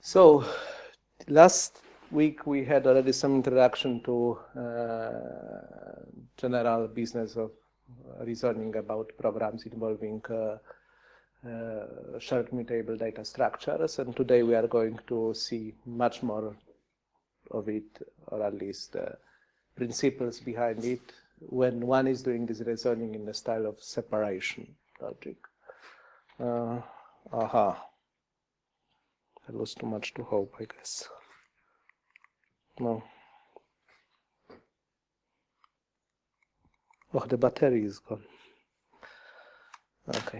So, last week we had already some introduction to general business of reasoning about programs involving shared mutable data structures, and today we are going to see much more of it, or at least principles behind it, when one is doing this reasoning in the style of separation logic. That was too much to hope, I guess. No. Oh, the battery is gone. Okay.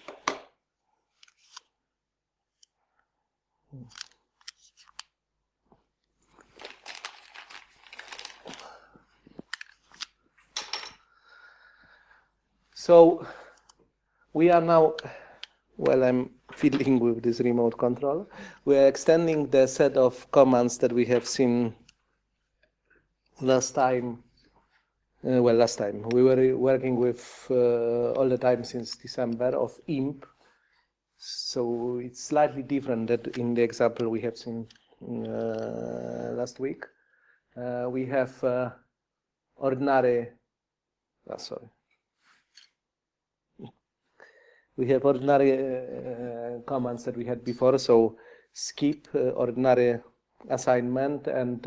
So we are now, while I'm fiddling with this remote control, we are extending the set of commands that we have seen last time. Last time we were working with all the time since December of IMP. So it's slightly different than in the example we have seen last week. We have ordinary. We have ordinary commands that we had before. So skip, ordinary assignment, and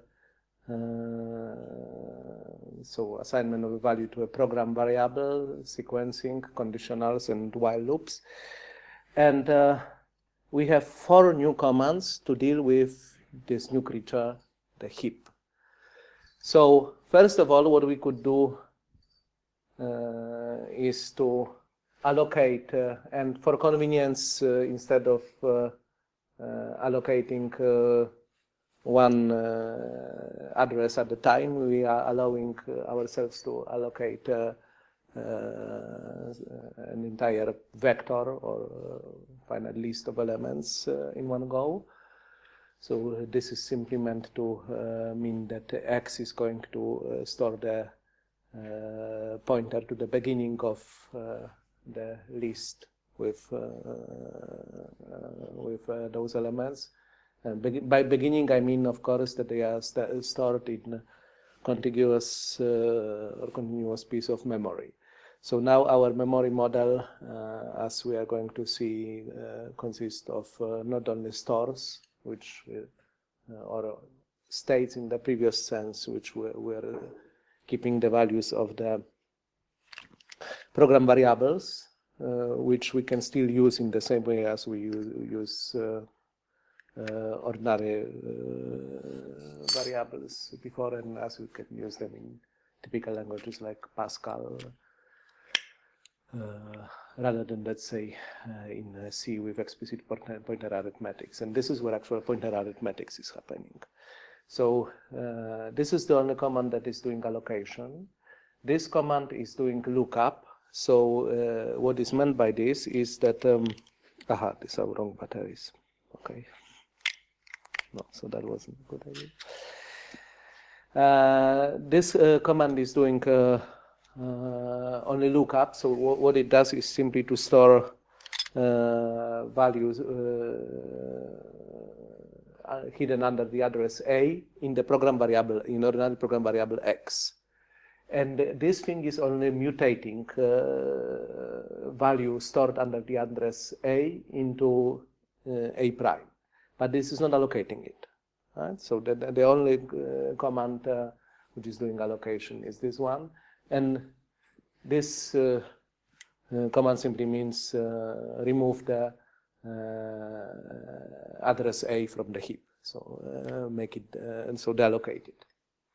so assignment of a value to a program variable, sequencing, conditionals, and while loops. And we have 4 new commands to deal with this new creature, the heap. So first of all, what we could do is to allocate, and for convenience, instead of allocating one address at a time, we are allowing ourselves to allocate an entire vector or finite list of elements in one go. So this is simply meant to mean that X is going to store the pointer to the beginning of the list with those elements. By beginning, I mean, of course, that they are stored in contiguous or continuous piece of memory. So now our memory model, as we are going to see, consists of not only stores, which or states in the previous sense, which were keeping the values of the program variables, which we can still use in the same way as we use ordinary variables before, and as we can use them in typical languages like Pascal, rather than, let's say, in C with explicit pointer arithmetics. And this is where actual pointer arithmetics is happening. So this is the only command that is doing allocation. This command is doing lookup. So what is meant by this is that, these are wrong batteries. Okay. No, so that wasn't a good idea. This command is doing only lookup. So what it does is simply to store values hidden under the address A in the program variable, in ordinary program variable X. And this thing is only mutating value stored under the address A into A prime. But this is not allocating it. Right? So the only command which is doing allocation is this one. And this command simply means remove the address A from the heap. So make it, and so deallocate it.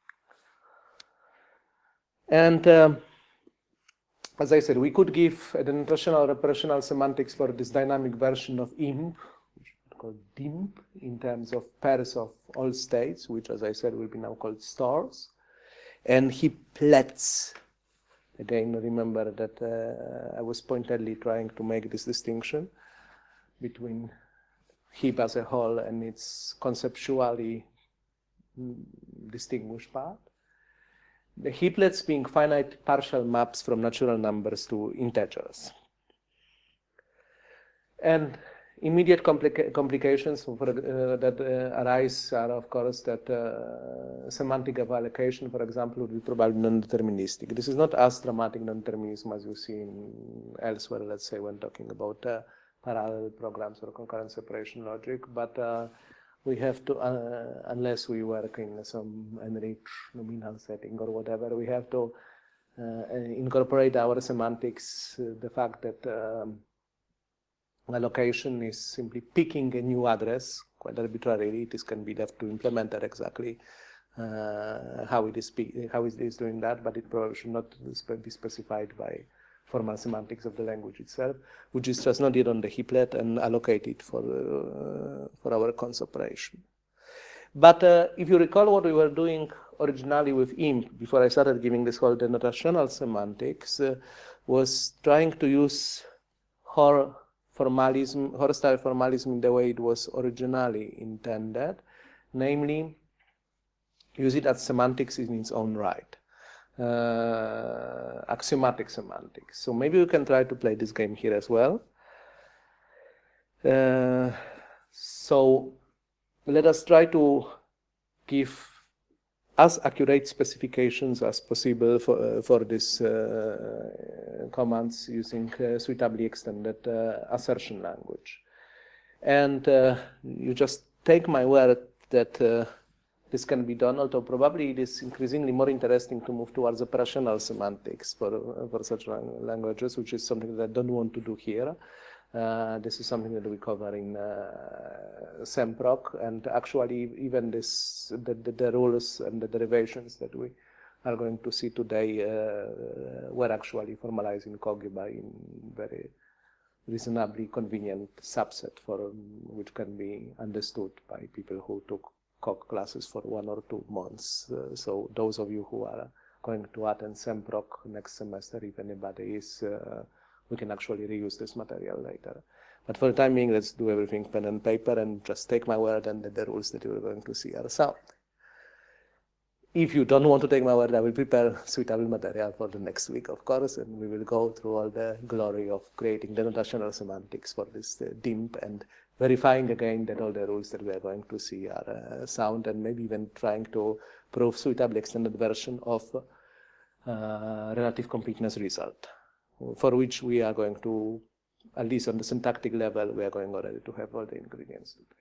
And as I said, we could give a notational or operational semantics for this dynamic version of IMP, called DIMP, in terms of pairs of all states, which, as I said, will be now called stores, and heaplets. Again, remember that I was pointedly trying to make this distinction between heap as a whole and its conceptually distinguished part. The heaplets being finite partial maps from natural numbers to integers. And Immediate complications that arise are, of course, that semantic of allocation, for example, would be probably non-deterministic. This is not as dramatic non-determinism as you see elsewhere, let's say, when talking about parallel programs or concurrent separation logic, but we have to, unless we work in some enriched nominal setting or whatever, we have to incorporate our semantics, the fact that allocation is simply picking a new address quite arbitrarily. This can be left to implementer exactly how it is doing that, but it probably should not be specified by formal semantics of the language itself, which is just not yet on the heaplet and allocated for our cons operation. But if you recall what we were doing originally with IMP, before I started giving this whole denotational semantics, was trying to use Hoare-style formalism in the way it was originally intended, namely use it as semantics in its own right, axiomatic semantics. So maybe we can try to play this game here as well. So let us try to give as accurate specifications as possible for these commands using suitably extended assertion language. And you just take my word that this can be done, although probably it is increasingly more interesting to move towards operational semantics for such languages, which is something that I don't want to do here. This is something that we cover in SEMPROC, and actually even the rules and the derivations that we are going to see today were actually formalized in COGIBA in very reasonably convenient subset which can be understood by people who took COG classes for 1 or 2 months. So those of you who are going to attend SEMPROC next semester, if anybody is, we can actually reuse this material later. But for the time being, let's do everything pen and paper and just take my word and that the rules that you're going to see are sound. If you don't want to take my word, I will prepare suitable material for the next week, of course, and we will go through all the glory of creating denotational semantics for this DIMP and verifying again that all the rules that we are going to see are sound, and maybe even trying to prove suitably extended version of relative completeness result, for which we are going to, at least on the syntactic level, we are going already to have all the ingredients today.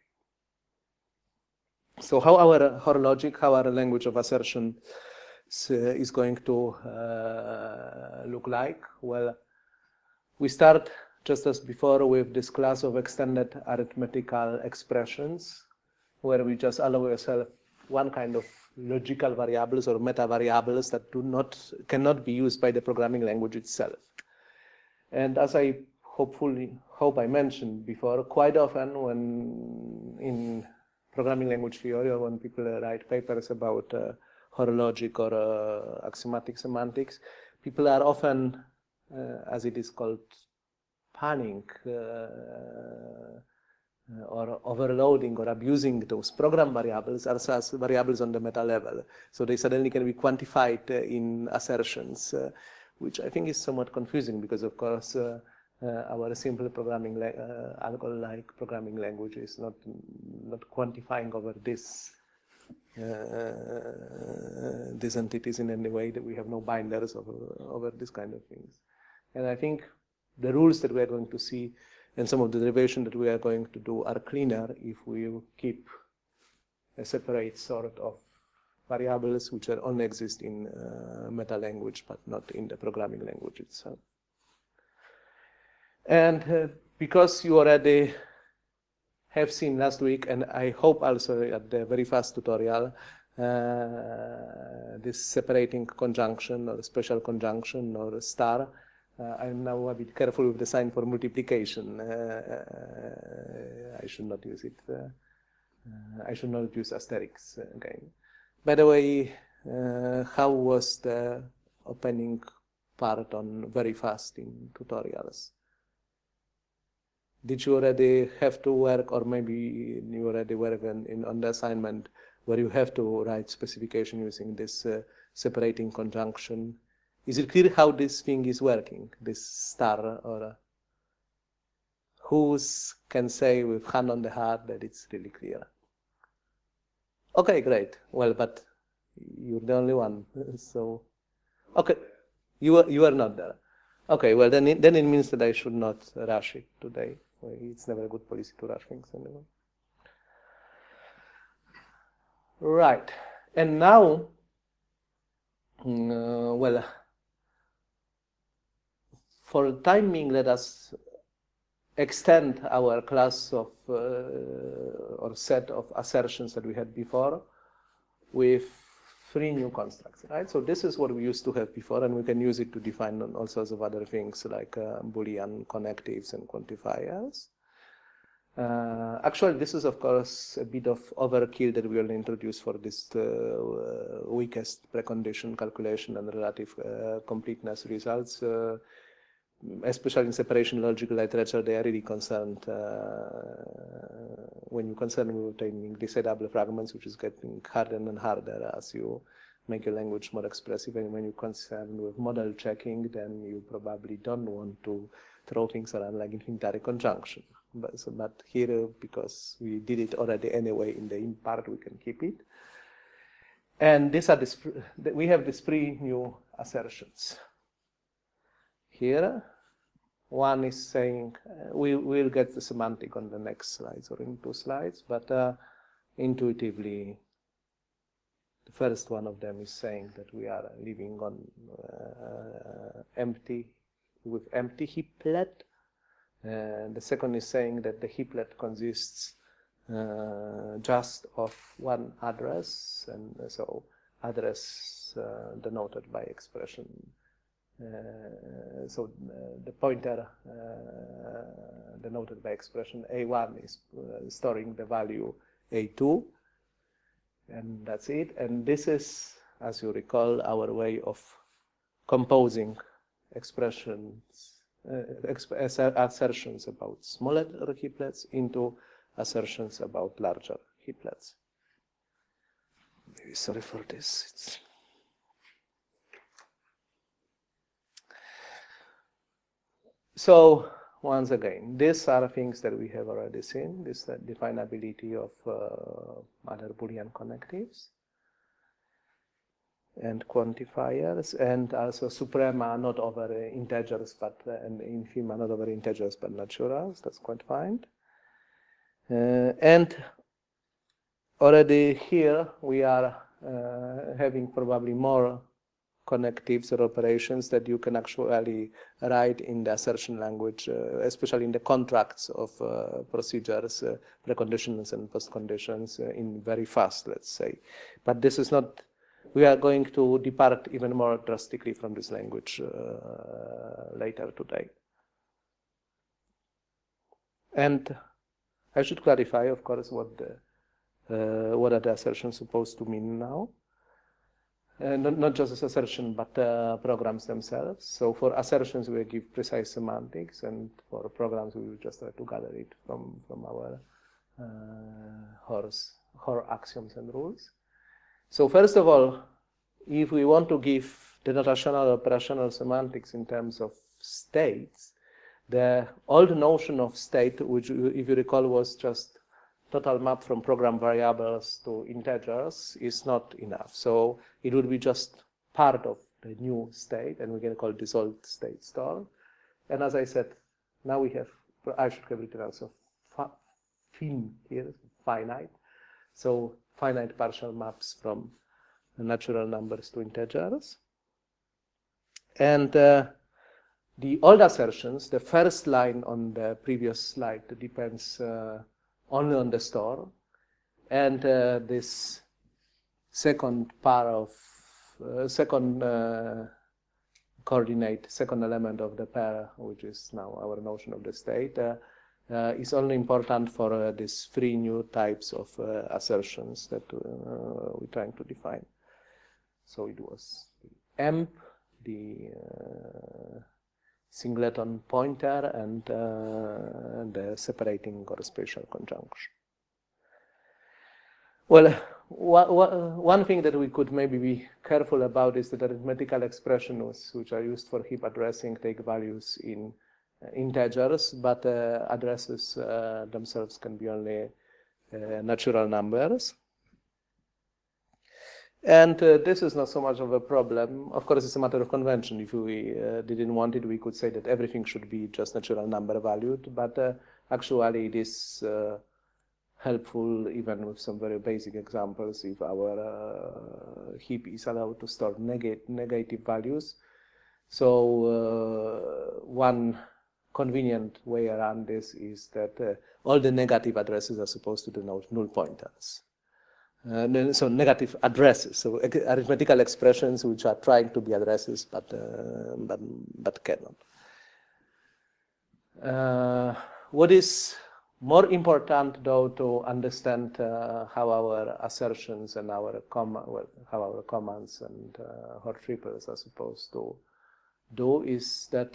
So how our logic, how our language of assertion is going to look like? Well, we start just as before with this class of extended arithmetical expressions, where we just allow ourselves one kind of logical variables or meta variables that cannot be used by the programming language itself. And as I hope I mentioned before, quite often when in programming language theory or when people write papers about Hoare logic or axiomatic semantics, people are often, as it is called, panning or overloading or abusing those program variables as variables on the meta level. So they suddenly can be quantified in assertions, which I think is somewhat confusing because, of course, our simple programming, algol-like programming language is not quantifying over these entities in any way, that we have no binders over this kind of things. And I think the rules that we are going to see and some of the derivation that we are going to do are cleaner if we keep a separate sort of variables which only exist in meta language but not in the programming language itself. And because you already have seen last week, and I hope also at the very fast tutorial, this separating conjunction or special conjunction or star, I'm now a bit careful with the sign for multiplication. I should not use it. I should not use asterisks again. By the way, how was the opening part on very fast in tutorials? Did you already have to work, or maybe you already work on the assignment where you have to write specification using this separating conjunction? Is it clear how this thing is working, this star, or who can say with hand on the heart that it's really clear? Okay, great. Well, but you're the only one. So, okay, you are not there. Okay, well then it means that I should not rush it today. Well, it's never a good policy to rush things anyway. Right, and now, well, for timing, let us extend our class of or set of assertions that we had before with 3 new constructs, right? So this is what we used to have before, and we can use it to define all sorts of other things like Boolean connectives and quantifiers. Actually, this is, of course, a bit of overkill that we will introduce for this weakest precondition calculation and relative completeness results. Especially in separation logical literature, they are really concerned when you concern with obtaining decidable fragments, which is getting harder and harder as you make your language more expressive. And when you concern with model checking, then you probably don't want to throw things around like infinitary conjunction. But here, because we did it already anyway in the in part, we can keep it. And these are we have these 3 new assertions. Here, one is saying, we will get the semantic on the next slides or in 2 slides, but intuitively, the first one of them is saying that we are living on empty heaplet. And the second is saying that the heaplet consists just of one address, and so address denoted by expression. So the pointer denoted by expression A1 is storing the value A2, and that's it. And this is, as you recall, our way of composing expressions, assertions about smaller heaplets into assertions about larger heaplets. Maybe sorry for this. So once again, these are things that we have already seen. This definability of other Boolean connectives and quantifiers, and also suprema not over integers, but and infima not over integers but naturals. That's quite fine. And already here we are having probably more connectives or operations that you can actually write in the assertion language, especially in the contracts of procedures, preconditions and postconditions in very fast, let's say. But this is not, we are going to depart even more drastically from this language later today. And I should clarify, of course, what are the assertions supposed to mean now. Not just as assertion, but programs themselves. So for assertions, we give precise semantics, and for programs, we will just try to gather it from our Hoare axioms and rules. So first of all, if we want to give the notational operational semantics in terms of states, the old notion of state, which, if you recall, was just total map from program variables to integers, is not enough. So it would be just part of the new state, and we can call this old state store. And as I said, now we have, I should have written also fin here, finite. So finite partial maps from natural numbers to integers. And the old assertions, the first line on the previous slide depends only on the store, and this second pair of second coordinate, second element of the pair, which is now our notion of the state, is only important for these 3 new types of assertions that we're trying to define. So it was the emp, the singleton pointer, and the separating or spatial conjunction. Well, one thing that we could maybe be careful about is that arithmetical expressions which are used for heap addressing take values in integers, but addresses themselves can be only natural numbers. And this is not so much of a problem. Of course, it's a matter of convention. If we didn't want it, we could say that everything should be just natural number valued, but actually it is helpful even with some very basic examples if our heap is allowed to store negative values. So one convenient way around this is that all the negative addresses are supposed to denote null pointers. So negative addresses, so arithmetical expressions which are trying to be addresses but cannot. What is more important, though, to understand how our assertions and how our commands and hot triples are supposed to do is that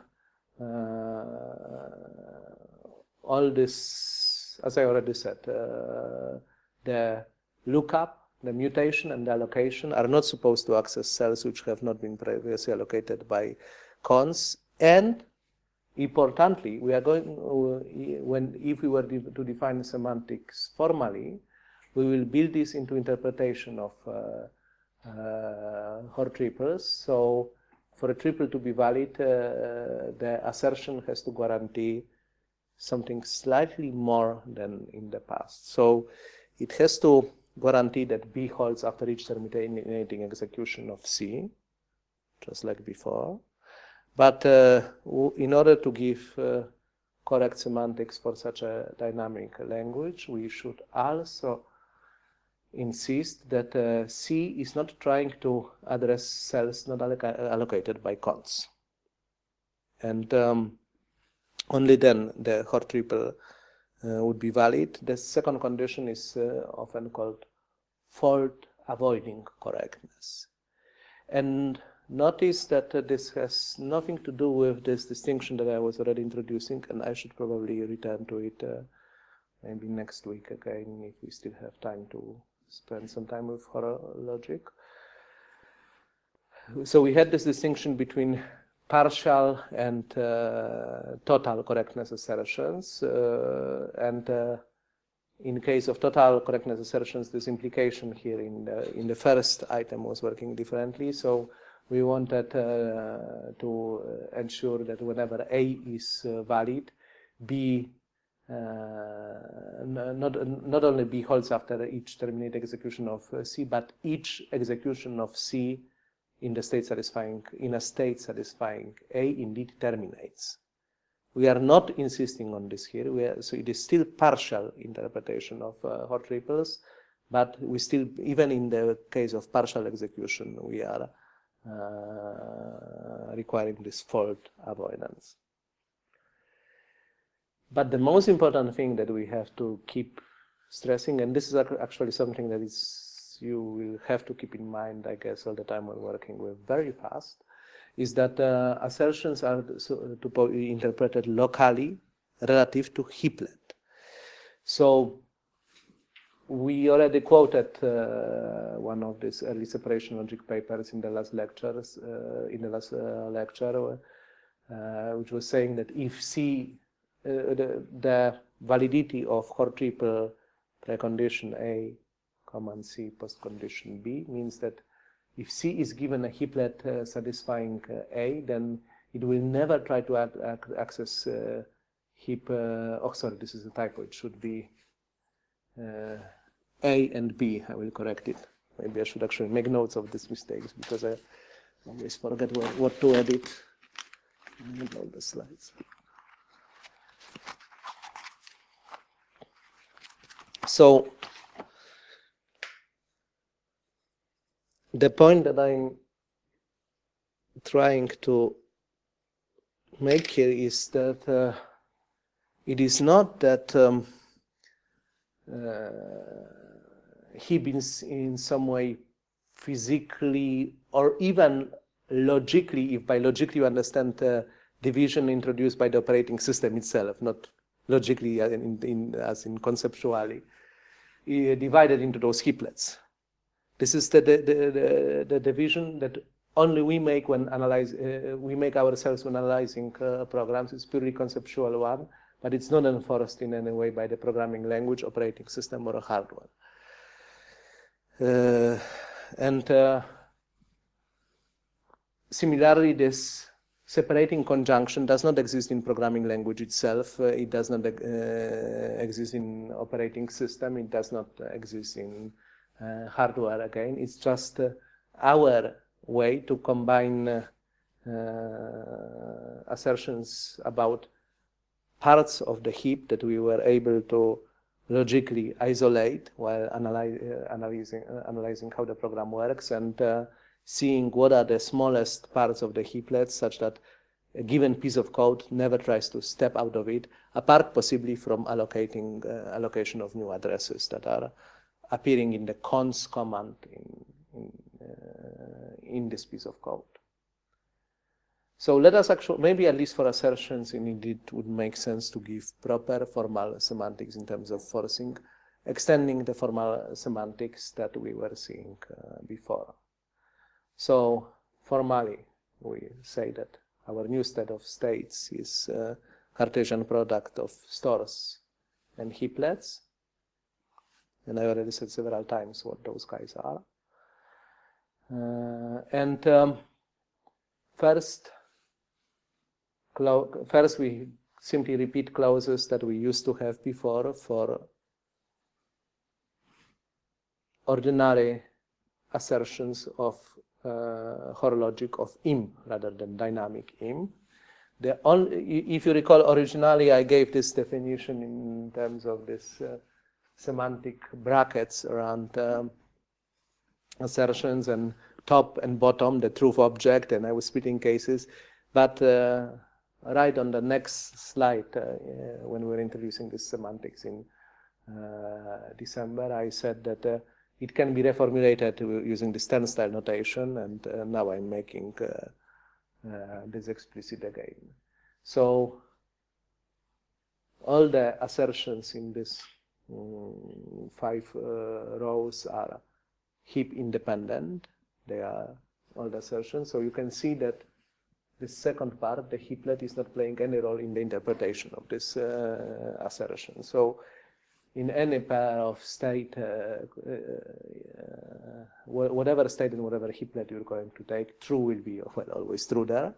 all this, as I already said, the lookup, the mutation, and the allocation are not supposed to access cells which have not been previously allocated by cons. And importantly, we are going if we were to define semantics formally, we will build this into interpretation of Hort triples. So for a triple to be valid, the assertion has to guarantee something slightly more than in the past. So it has to guarantee that B holds after each terminating execution of C, just like before. But in order to give correct semantics for such a dynamic language, we should also insist that C is not trying to address cells not allocated by cons. And only then the Hort triple would be valid. The second condition is often called fault avoiding correctness. And notice that this has nothing to do with this distinction that I was already introducing, and I should probably return to it maybe next week again if we still have time to spend some time with Hort logic. So we had this distinction between partial and total correctness assertions, and in case of total correctness assertions, this implication here in the first item was working differently. So we wanted to ensure that whenever A is valid, B not only B holds after each terminated execution of C, but each execution of C in a state satisfying A indeed terminates. We are not insisting on this here. So it is still partial interpretation of Hort triples, but we still, even in the case of partial execution, we are requiring this fault avoidance. But the most important thing that we have to keep stressing, and this is actually something that you will have to keep in mind, I guess, all the time when working with very fast, is that assertions are to be interpreted locally relative to heaplet. So we already quoted one of these early separation logic papers in the last lecture, which was saying that if C, the validity of Hort triple precondition A, command C postcondition B means that if C is given a heaplet satisfying A, then it will never try to access heap. Oh, sorry, this is a typo. It should be A and B. I will correct it. Maybe I should actually make notes of these mistakes because I always forget what to edit. All the slides. So the point that I'm trying to make here is that it is not that heap is in some way physically or even logically, if by logically you understand division introduced by the operating system itself, not logically as in conceptually, divided into those heaplets. This is the division that only we make when we make ourselves when analyzing programs. It's purely conceptual one, but it's not enforced in any way by the programming language, operating system, or hardware. Similarly, this separating conjunction does not exist in programming language itself. It does not exist in operating system. It does not exist in hardware again. It's just our way to combine assertions about parts of the heap that we were able to logically isolate while analyzing how the program works, and seeing what are the smallest parts of the heaplets, such that a given piece of code never tries to step out of it, apart possibly from allocation of new addresses that are appearing in the cons command in this piece of code. So let us actually, maybe at least for assertions, indeed it would make sense to give proper formal semantics in terms of forcing, extending the formal semantics that we were seeing before. So formally, we say that our new set of states is a Cartesian product of stores and heaplets. And I already said several times what those guys are. First, we simply repeat clauses that we used to have before for ordinary assertions of Hoare logic of im rather than dynamic im. If you recall, originally I gave this definition in terms of this semantic brackets around assertions and top and bottom, the truth object, and I was splitting cases. But right on the next slide, when we were introducing this semantics in December, I said that it can be reformulated using this turnstile notation, and now I'm making this explicit again. So all the assertions in this 5 rows are heap independent. They are all the assertions. So you can see that the second part, the heaplet, is not playing any role in the interpretation of this assertion. So in any pair of state, whatever state and whatever heaplet you're going to take, true will be always true there.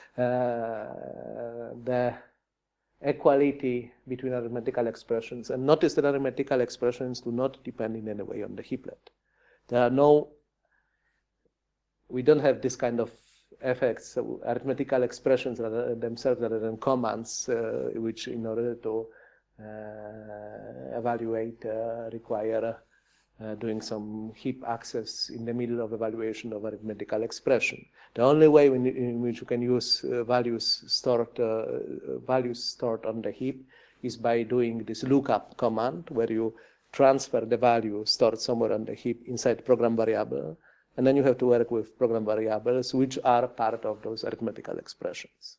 The equality between arithmetical expressions, and notice that arithmetical expressions do not depend in any way on the heaplet. There are we don't have this kind of effects, so arithmetical expressions themselves rather than commands, which in order to evaluate require doing some heap access in the middle of evaluation of arithmetical expression. The only way in which you can use values stored on the heap is by doing this lookup command, where you transfer the value stored somewhere on the heap inside program variable, and then you have to work with program variables which are part of those arithmetical expressions.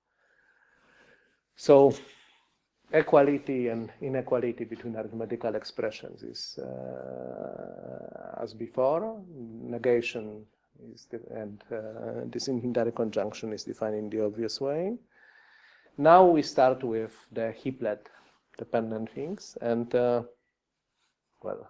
So equality and inequality between arithmetical expressions is as before. Negation is and this indirect conjunction is defined in the obvious way. Now we start with the heaplet dependent things, and well,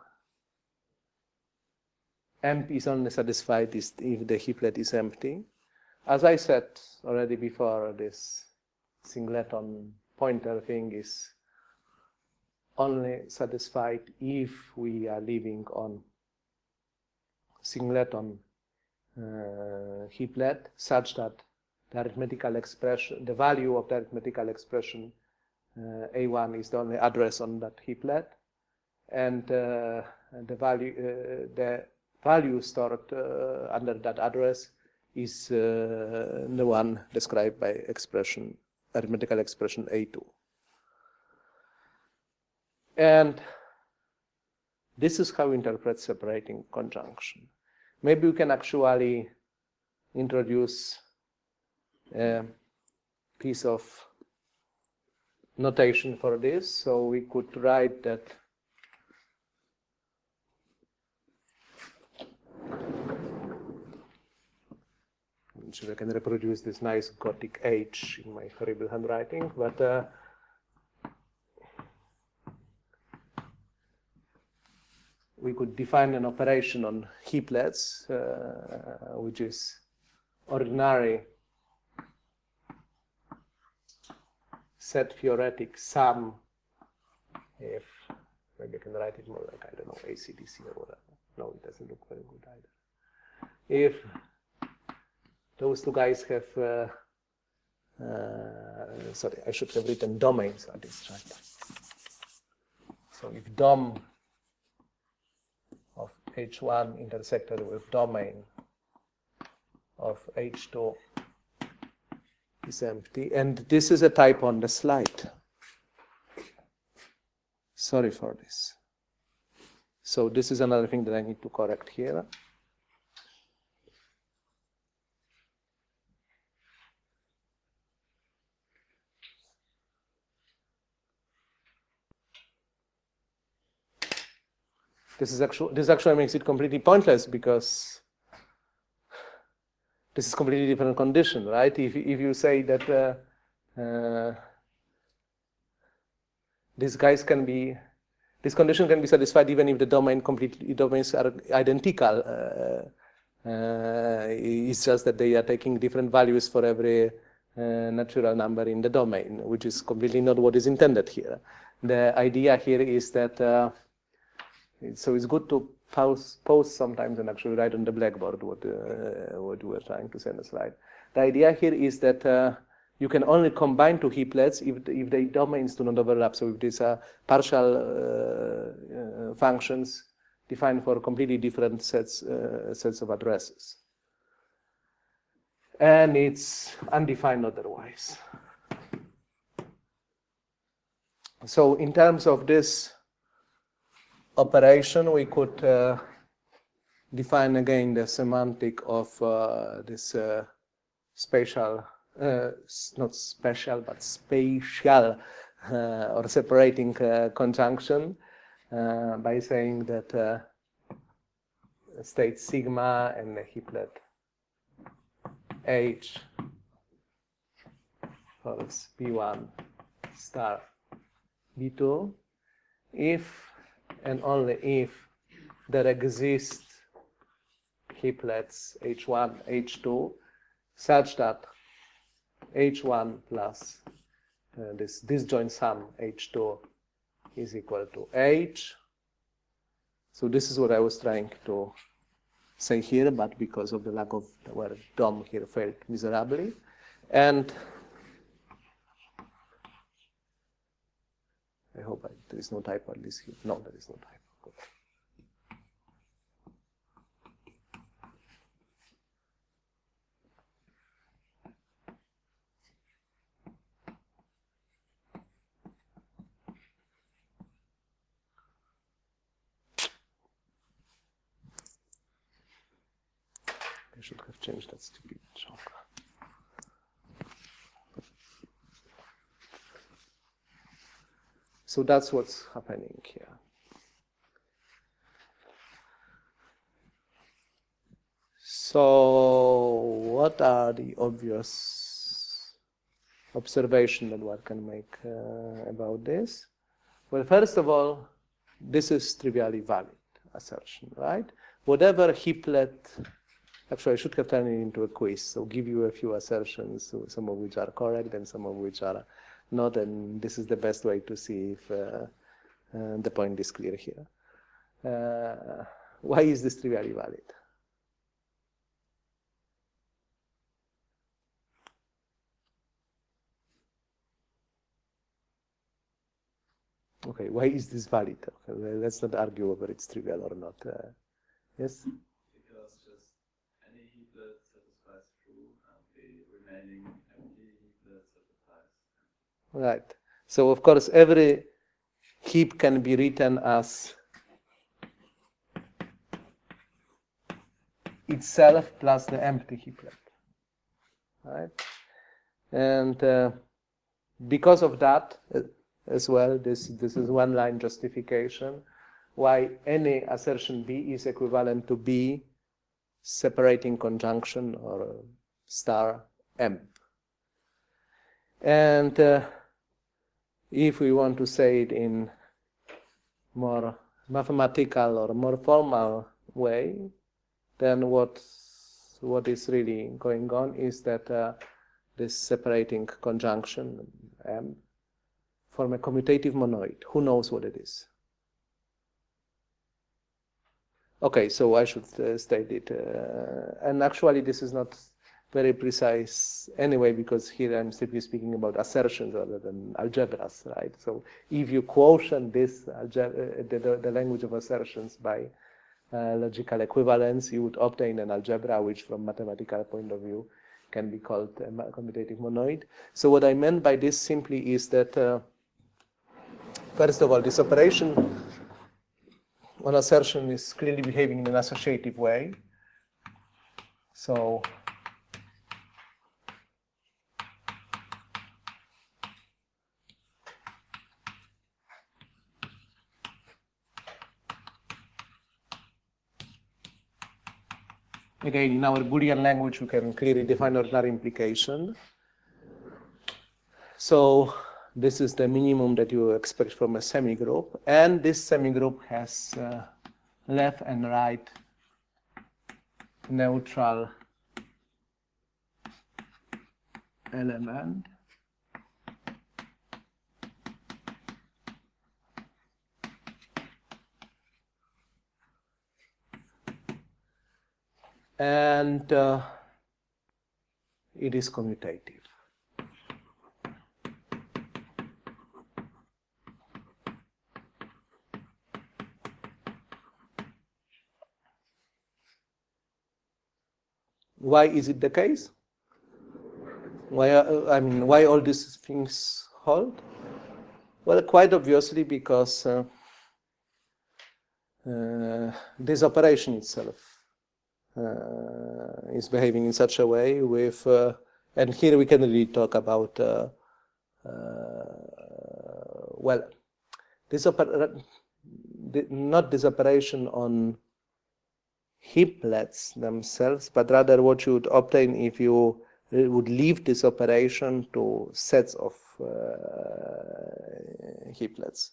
emp is only satisfied if the heaplet is empty. As I said already before, this singleton pointer thing is only satisfied if we are living on singleton heaplet, such that the arithmetical expression, the value of the arithmetical expression A1 is the only address on that heaplet, and the value stored under that address is the one described by arithmetical expression A2. And this is how we interpret separating conjunction. Maybe we can actually introduce a piece of notation for this. So we could write that I can reproduce this nice Gothic H in my horrible handwriting, but we could define an operation on heaplets, which is ordinary set theoretic sum, if maybe I can write it more like, I don't know, ACDC or whatever. No, it doesn't look very good either. If those two guys have, sorry, I should have written domains like this, right? So if dom of H1 intersected with domain of H2 is empty, and this is a type on the slide. Sorry for this. So this is another thing that I need to correct here. This actually makes it completely pointless, because this is completely different condition, right? If you say that this condition can be satisfied even if the domains are identical. It's just that they are taking different values for every natural number in the domain, which is completely not what is intended here. The idea here is that so it's good to pause sometimes and actually write on the blackboard what you were trying to say on the slide. The idea here is that you can only combine two heaplets if the domains do not overlap. So if these are partial functions defined for completely different sets of addresses, and it's undefined otherwise. So in terms of this operation, we could define again the semantic of this spatial, not special, but spatial or separating conjunction by saying that state sigma and the heaplet H follows B1 star B2 if and only if there exist heaplets H1, H2 such that H1 plus this disjoint sum H2 is equal to H. So this is what I was trying to say here, but because of the lack of the word DOM here failed miserably. And I hope there is no typo at least here. No, there is no typo. Good. I should have changed that stupid chunk. So that's what's happening here. So what are the obvious observations that one can make about this? Well, first of all, this is trivially valid assertion, right? Whatever heaplet, actually I should have turned it into a quiz, so give you a few assertions, some of which are correct and some of which are not, and this is the best way to see if the point is clear here. Why is this trivially valid? Okay, why is this valid? Okay, let's not argue whether it's trivial or not. Yes? Because just any heaplet satisfies true, and the remaining empty heaplet satisfies. Right. So of course every heap can be written as itself plus the empty heaplet. Right? And because of that as well, this is one line justification why any assertion B is equivalent to B separating conjunction or star M. And if we want to say it in more mathematical or more formal way, then what is really going on is that this separating conjunction M form a commutative monoid. Who knows what it is? Okay, so I should state it. And actually, this is not very precise anyway, because here I'm simply speaking about assertions rather than algebras, right? So if you quotient this the language of assertions by logical equivalence, you would obtain an algebra which, from mathematical point of view, can be called a commutative monoid. So what I meant by this simply is that, first of all, this operation on assertion is clearly behaving in an associative way. So again, in our Boolean language, we can clearly define ordinary implication. So this is the minimum that you expect from a semigroup, and this semigroup has left and right neutral element. And it is commutative. Why is it the case? Why all these things hold? Well, quite obviously because this operation itself is behaving in such a way with, and here we can really talk about, well, not this operation on heaplets themselves, but rather what you would obtain if you would leave this operation to sets of heaplets.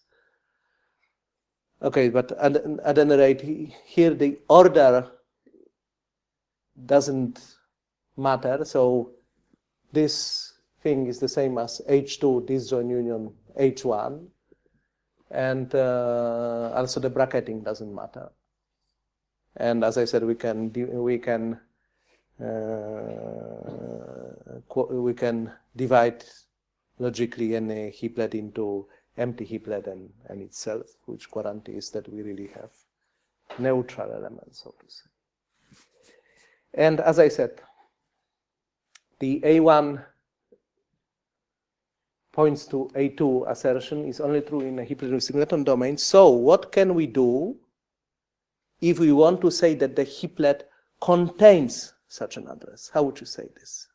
Okay, but at any rate, here the order doesn't matter. So this thing is the same as H2 disjoint union H1, and also the bracketing doesn't matter. And as I said, we can divide logically any heaplet into empty heaplet and itself, which guarantees that we really have neutral elements, so to say. And as I said, the A1 points to A2 assertion is only true in a heaplet with singleton domain. So what can we do if we want to say that the heaplet contains such an address? How would you say this?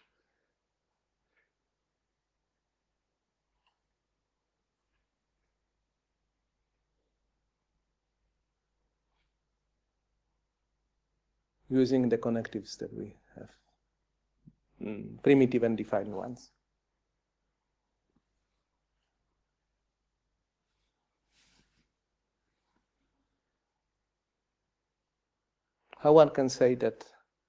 Using the connectives that we have, primitive and defined ones. How one can say that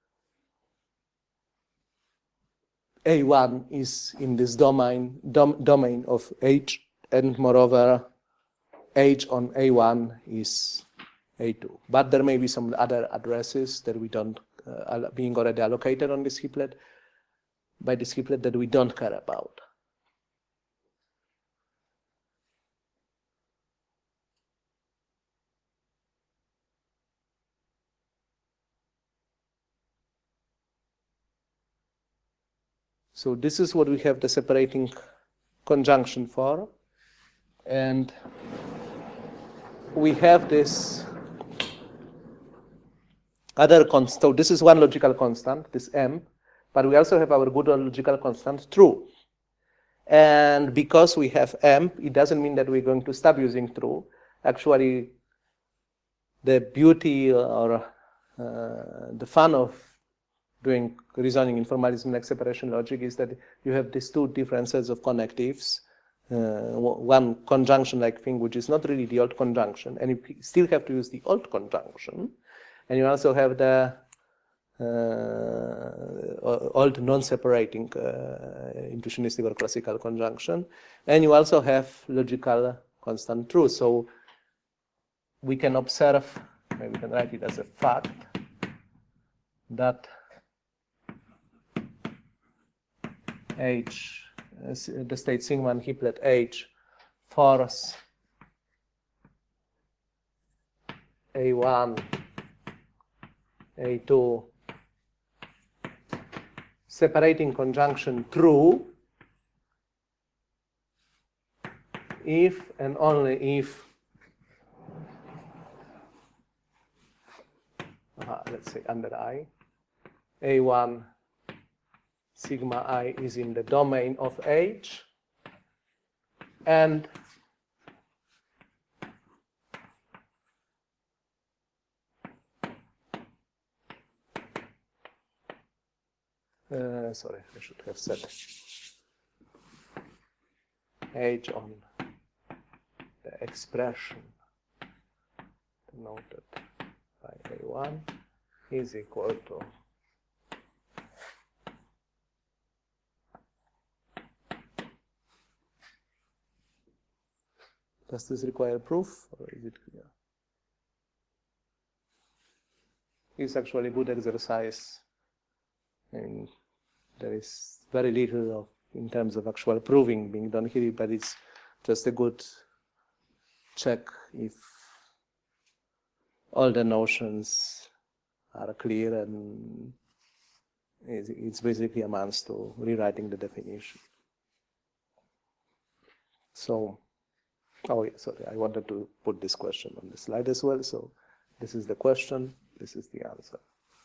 A1 is in this domain of H, and moreover, H on A1 is A2. But there may be some other addresses that we don't, being already allocated on this heaplet, by this heaplet, that we don't care about. So this is what we have the separating conjunction for. And we have this other constant. So this is one logical constant, this M, but we also have our good logical constant, true. And because we have M, it doesn't mean that we're going to stop using true. Actually, the beauty or the fun of doing reasoning in formalism like separation logic is that you have these two different sets of connectives. One conjunction like thing which is not really the old conjunction, and you still have to use the old conjunction, and you also have the old non-separating intuitionistic or classical conjunction, and you also have logical constant truth. So we can observe, maybe we can write it as a fact, that H, the state sigma and Hiplet H force A1, A2, separating conjunction true if and only if, let's say under I, A1 sigma I is in the domain of H, and sorry, I should have said H on the expression denoted by A1 is equal to Does this require proof, or is it clear? It's actually a good exercise, and there is very little of, in terms of actual proving being done here, but it's just a good check if all the notions are clear, and it's basically amounts to rewriting the definition. So, oh yeah, sorry, I wanted to put this question on the slide as well. So this is the question, this is the answer.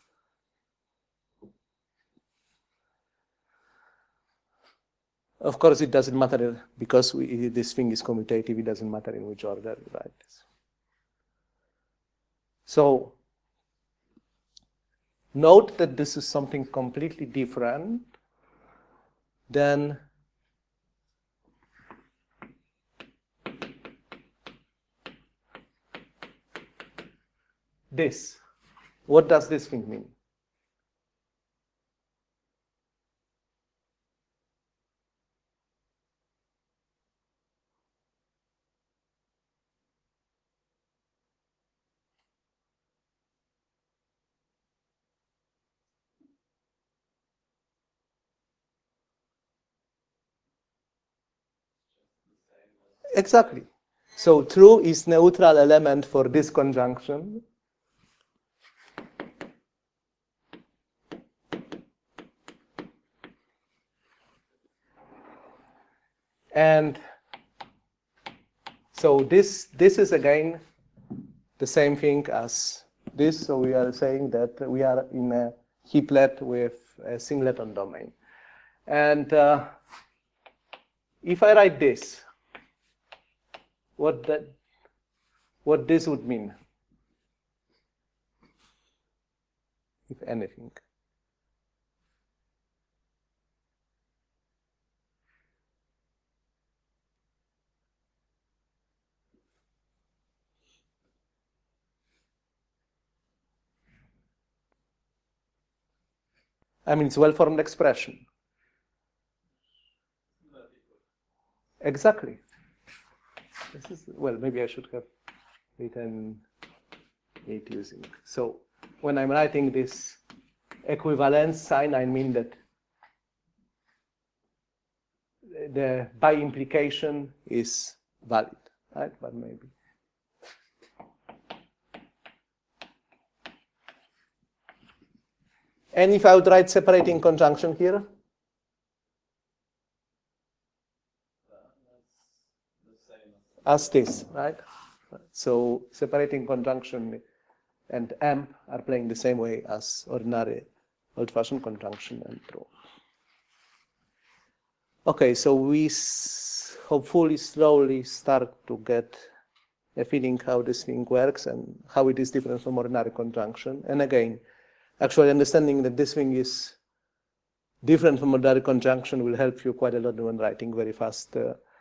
Of course, it doesn't matter because this thing is commutative, it doesn't matter in which order you write this. So note that this is something completely different than this. What does this thing mean? Exactly. So true is neutral element for this conjunction. And so this is again the same thing as this. So we are saying that we are in a Hiplet with a singleton domain. And if I write this, what this would mean, if anything. I mean, it's a well-formed expression. Exactly. This is, well, maybe I should have written it using. So when I'm writing this equivalence sign, I mean that the by implication is valid, right? But maybe. And if I would write separating conjunction here? As this, right? So separating conjunction and amp are playing the same way as ordinary old-fashioned conjunction and true. Okay, so we hopefully slowly start to get a feeling how this thing works and how it is different from ordinary conjunction. And again, actually understanding that this thing is different from a direct conjunction will help you quite a lot when writing very fast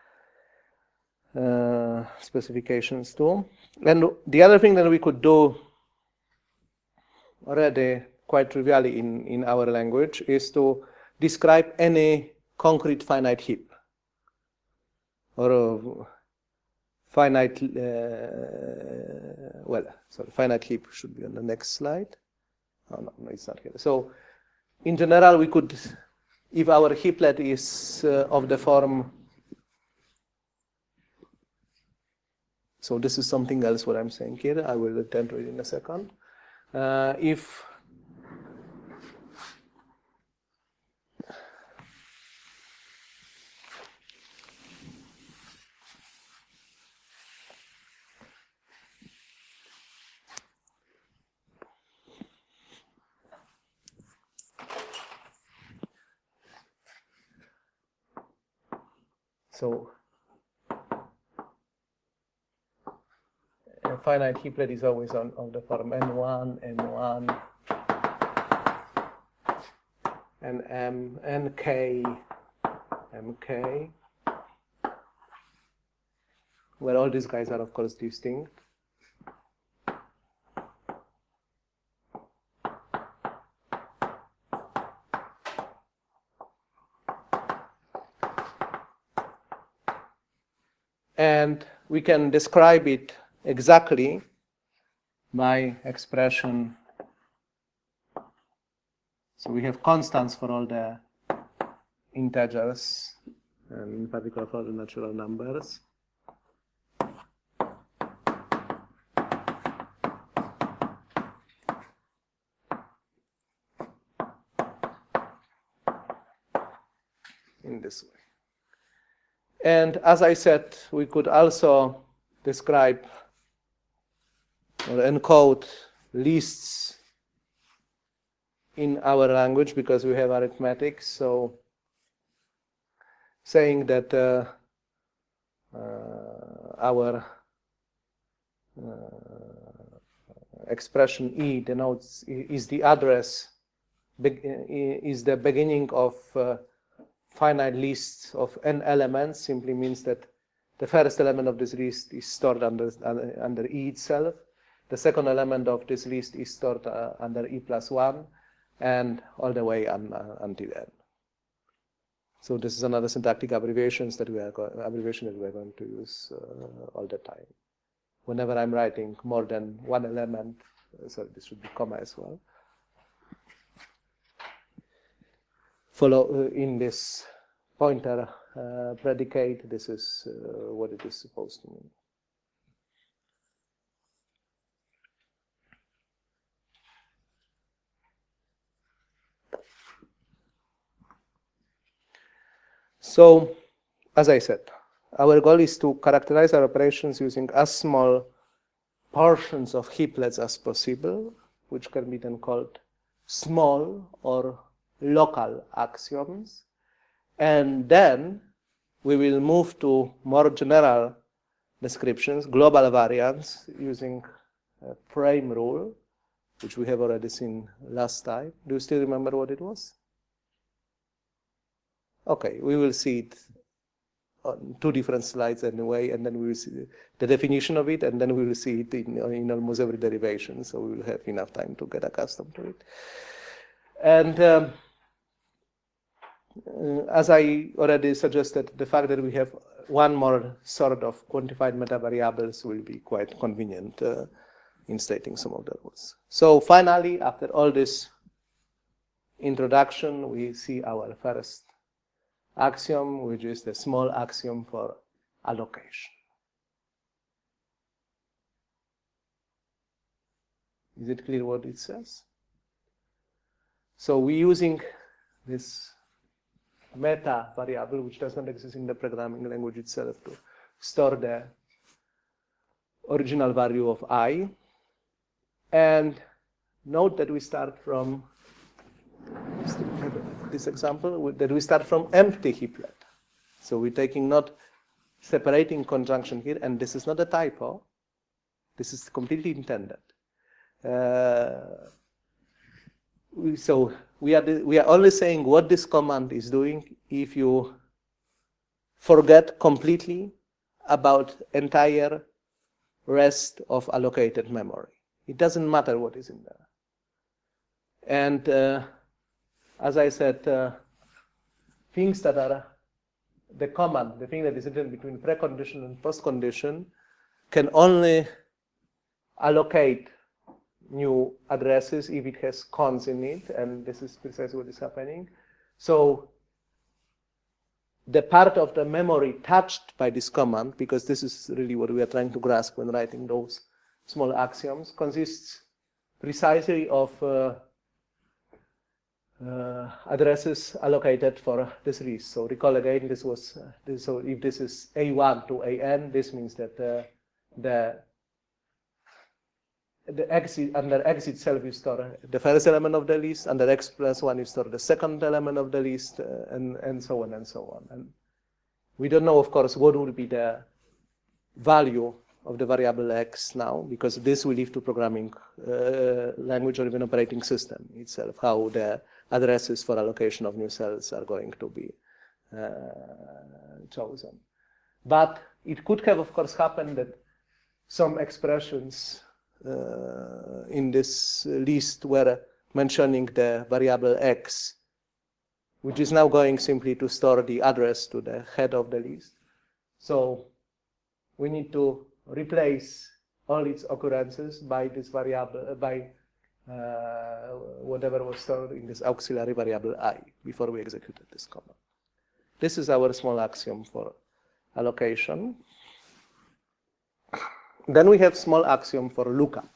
specifications too. And the other thing that we could do already quite trivially in our language is to describe any concrete finite heap or a finite, finite heap should be on the next slide. Oh, no, it's not here. So in general, we could, if our heaplet is of the form, so this is something else what I'm saying here. I will attend to it in a second. If so a finite heaplet is always on the form n1, n1, and m, nk, mk, where all these guys are, of course, distinct. And we can describe it exactly by expression. So we have constants for all the integers, and in particular for the natural numbers. In this way. And as I said, we could also describe or encode lists in our language because we have arithmetic. So saying that our expression E denotes is the address, is the beginning of finite lists of n elements, simply means that the first element of this list is stored under E itself. The second element of this list is stored under E plus 1, and all the way until n. So this is another syntactic abbreviation that we are going to use all the time. Whenever I'm writing more than one element, sorry, this should be comma as well. Follow in this pointer predicate, this is what it is supposed to mean. So, as I said, our goal is to characterize our operations using as small portions of heaplets as possible, which can be then called small or local axioms. And then we will move to more general descriptions, global variants, using a frame rule, which we have already seen last time. Do you still remember what it was? Okay, we will see it on two different slides anyway, and then we will see the definition of it, and then we will see it in almost every derivation, so we will have enough time to get accustomed to it. And as I already suggested, the fact that we have one more sort of quantified meta-variables will be quite convenient in stating some of the rules. So finally, after all this introduction, we see our first axiom, which is the small axiom for allocation. Is it clear what it says? So we're using this meta variable, which does not exist in the programming language itself, to store the original value of I. And note that we start from this example, that we start from empty heaplet. So we're taking not separating conjunction here, and this is not a typo. This is completely intended. so we are only saying what this command is doing if you forget completely about entire rest of allocated memory. It doesn't matter what is in there. And as I said, things that are the command, the thing that is written between precondition and postcondition, can only allocate new addresses if it has cons in it, and this is precisely what is happening. So the part of the memory touched by this command, because this is really what we are trying to grasp when writing those small axioms, consists precisely of addresses allocated for this list. So recall again, this was so if this is A1 to AN, this means that the exit, under X itself you store the first element of the list, under X plus 1 you store the second element of the list, and so on and so on. And we don't know, of course, what will be the value of the variable X now, because this will leave to programming language or even operating system itself, how the addresses for allocation of new cells are going to be chosen. But it could have, of course, happened that some expressions in this list were mentioning the variable X, which is now going simply to store the address to the head of the list. So we need to replace all its occurrences by this variable, by whatever was stored in this auxiliary variable I before we executed this command. This is our small axiom for allocation. Then we have small axiom for lookup.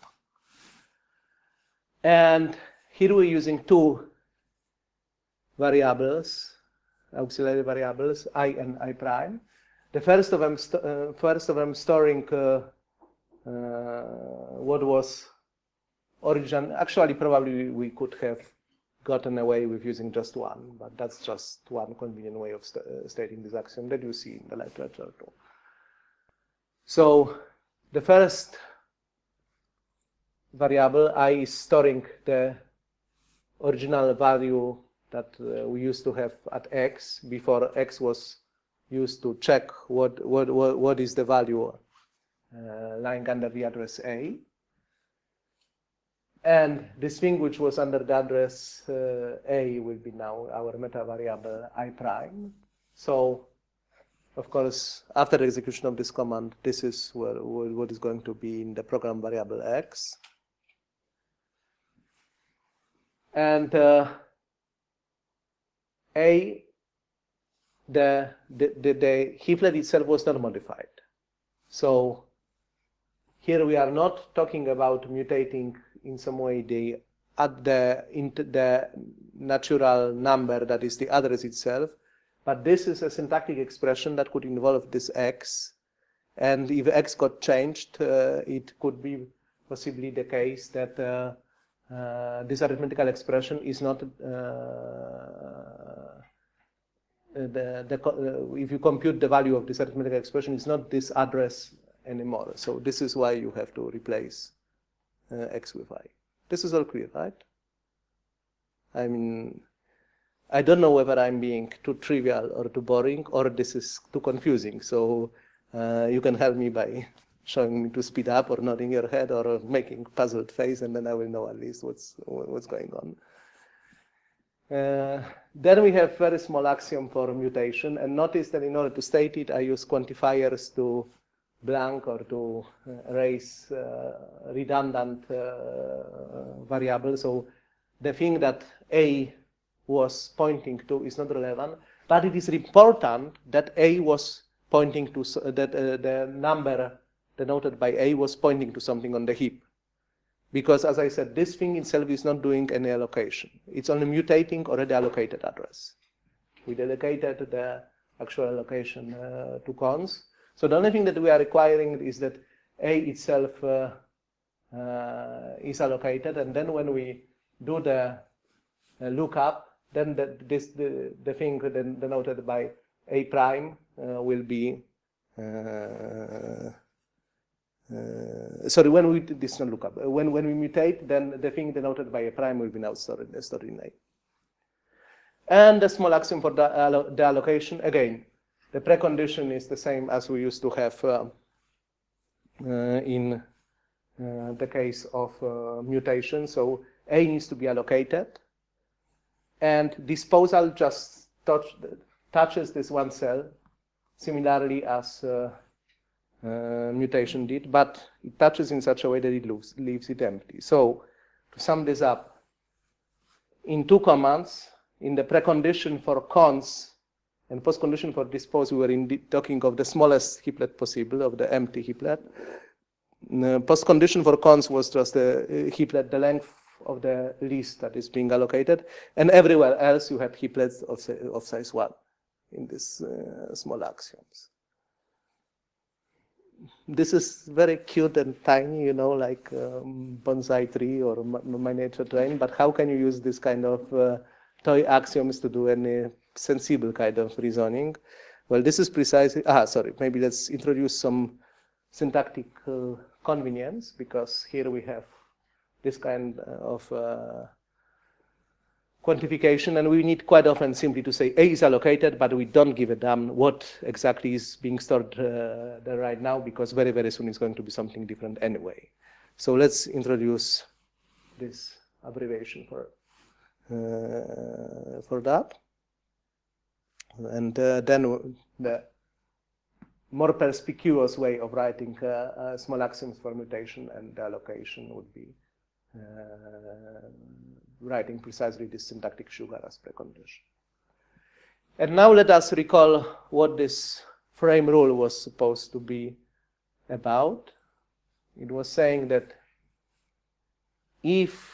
And here we're using two variables, auxiliary variables, I and I prime. The first of them storing what was origin. Actually, probably we could have gotten away with using just one, but that's just one convenient way of stating this axiom that you see in the literature too. So the first variable, I, is storing the original value that we used to have at X before X was used to check what is the value lying under the address A. And this thing which was under the address A will be now our meta variable I prime. So, of course, after the execution of this command, this is what is going to be in the program variable X. And A, the heaplet itself was not modified. So here we are not talking about mutating in some way the natural number that is the address itself, but this is a syntactic expression that could involve this X, and if X got changed, it could be possibly the case that this arithmetical expression is not if you compute the value of this arithmetical expression, it's not this address anymore. So this is why you have to replace X with I. This is all clear, right? I mean, I don't know whether I'm being too trivial or too boring, or this is too confusing. So you can help me by showing me to speed up, or nodding your head, or making puzzled face, and then I will know at least what's going on. Then we have very small axiom for mutation, and notice that in order to state it, I use quantifiers to blank or to erase redundant variables. So the thing that A was pointing to is not relevant, but it is important that A was pointing to, that the number denoted by A was pointing to something on the heap. Because, as I said, this thing itself is not doing any allocation. It's only mutating already allocated address. We dedicated the actual allocation to cons. So the only thing that we are requiring is that A itself is allocated, and then when we do the lookup, then the thing denoted by A prime will be sorry, when we this is not lookup. When we mutate, then the thing denoted by a prime will be now stored in A. And the small axiom for the allocation, again, the precondition is the same as we used to have in the case of mutation. So A needs to be allocated, and disposal just touches this one cell, similarly as mutation did, but it touches in such a way that it leaves it empty. So to sum this up, in two commands, in the precondition for cons and postcondition for dispose, we were indeed talking of the smallest heaplet possible, of the empty heaplet. Postcondition for cons was just the heaplet, the length of the list that is being allocated, and everywhere else you had heaplets of size 1 in these small axioms. This is very cute and tiny, you know, like bonsai tree or miniature train, but how can you use this kind of toy axioms to do any sensible kind of reasoning? Well, this is precisely, maybe let's introduce some syntactic convenience, because here we have this kind of quantification, and we need quite often simply to say A is allocated, but we don't give a damn what exactly is being stored there right now, because very, very soon it's going to be something different anyway. So let's introduce this abbreviation for that. And then the more perspicuous way of writing small axioms for mutation and allocation would be writing precisely this syntactic sugar as precondition. And now let us recall what this frame rule was supposed to be about. It was saying that if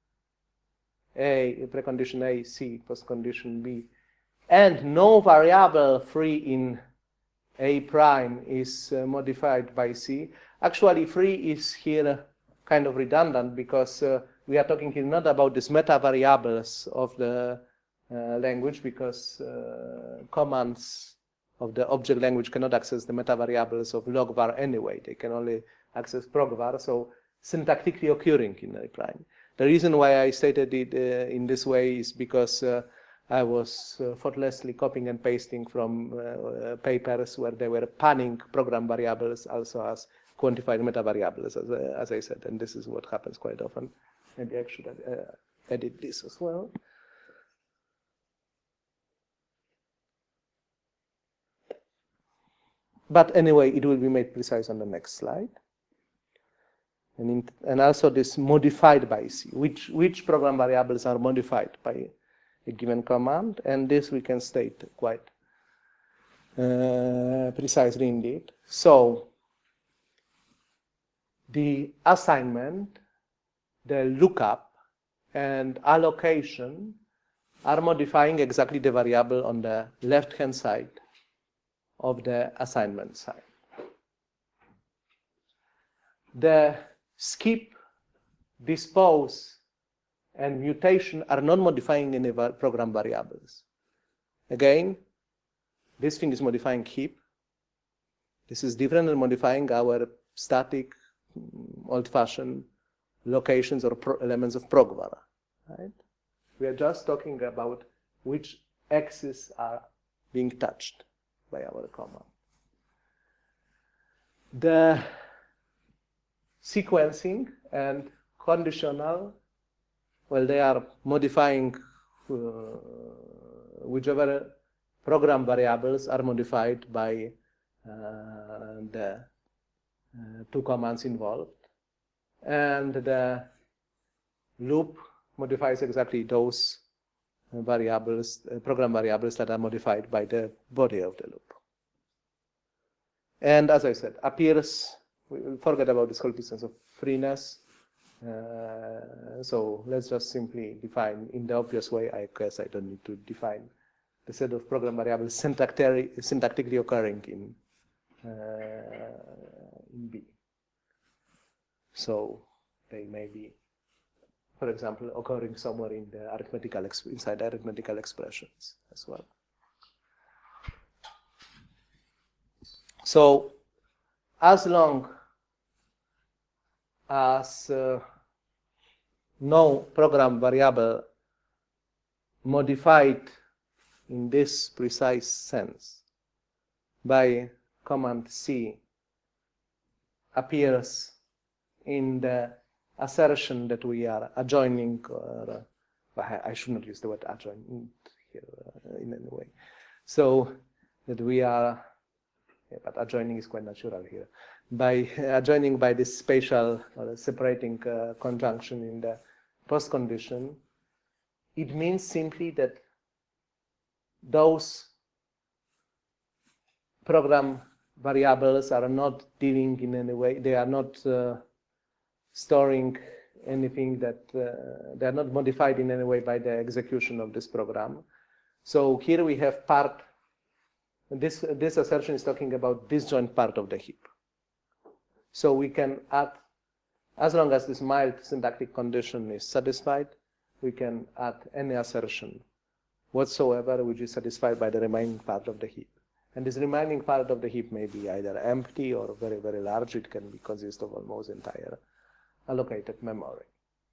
A, precondition A, C, postcondition B, and no variable free in A prime is modified by C. Actually, free is here kind of redundant, because we are talking here not about these meta variables of the language, because commands of the object language cannot access the meta variables of logvar anyway. They can only access progvar, so syntactically occurring in A prime. The reason why I stated it in this way is because I was thoughtlessly copying and pasting from papers where they were panning program variables also as quantified meta variables, as I said, and this is what happens quite often. Maybe I should edit this as well. But anyway, it will be made precise on the next slide. And also this modified by C, which program variables are modified by a given command, and this we can state quite precisely indeed. So the assignment, the lookup, and allocation are modifying exactly the variable on the left-hand side of the assignment side. The skip, dispose, and mutation are not modifying any program variables. Again, this thing is modifying heap. This is different than modifying our static, old-fashioned locations or elements of progvar. Right? We are just talking about which axes are being touched by our command. The sequencing and conditional, well, they are modifying whichever program variables are modified by the two commands involved. And the loop modifies exactly those variables, program variables that are modified by the body of the loop. And as I said, appears, we forget about this whole business of freeness. So let's just simply define in the obvious way. I guess I don't need to define the set of program variables syntactically occurring in B. So they may be, for example, occurring somewhere in the inside arithmetical expressions as well. So as long as no program variable modified in this precise sense by command C appears in the assertion that we are adjoining, or I should not use the word adjoin here in any way. So that we are, but adjoining is quite natural here. By adjoining by this spatial or separating conjunction in the postcondition, it means simply that those program variables are not dealing in any way, they are not storing anything that, they are not modified in any way by the execution of this program. So here we have part, this assertion is talking about disjoint part of the heap. So we can add, as long as this mild syntactic condition is satisfied, we can add any assertion whatsoever which is satisfied by the remaining part of the heap. And this remaining part of the heap may be either empty or very, very large. It can be consist of almost entire allocated memory.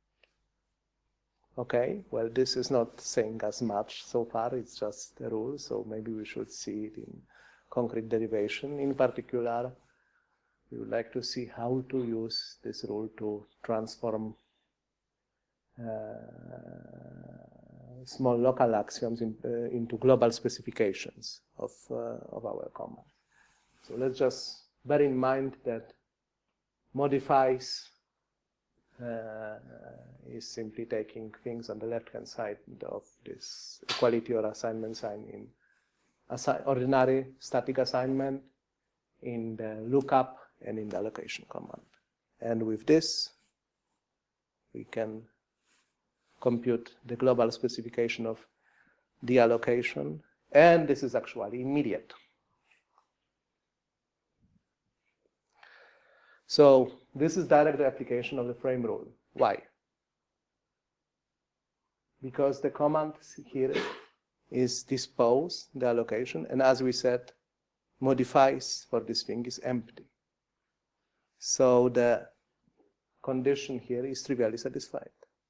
Okay, well, this is not saying as much so far. It's just a rule, so maybe we should see it in concrete derivation. In particular, we would like to see how to use this rule to transform small local axioms into global specifications of our command. So let's just bear in mind that modifies is simply taking things on the left-hand side of this equality or assignment sign in ordinary static assignment, in the lookup, and in the allocation command. And with this, we can compute the global specification of the allocation, and this is actually immediate. So this is direct application of the frame rule. Why? Because the command here is dispose, the allocation, and as we said, modifies for this thing is empty. So the condition here is trivially satisfied.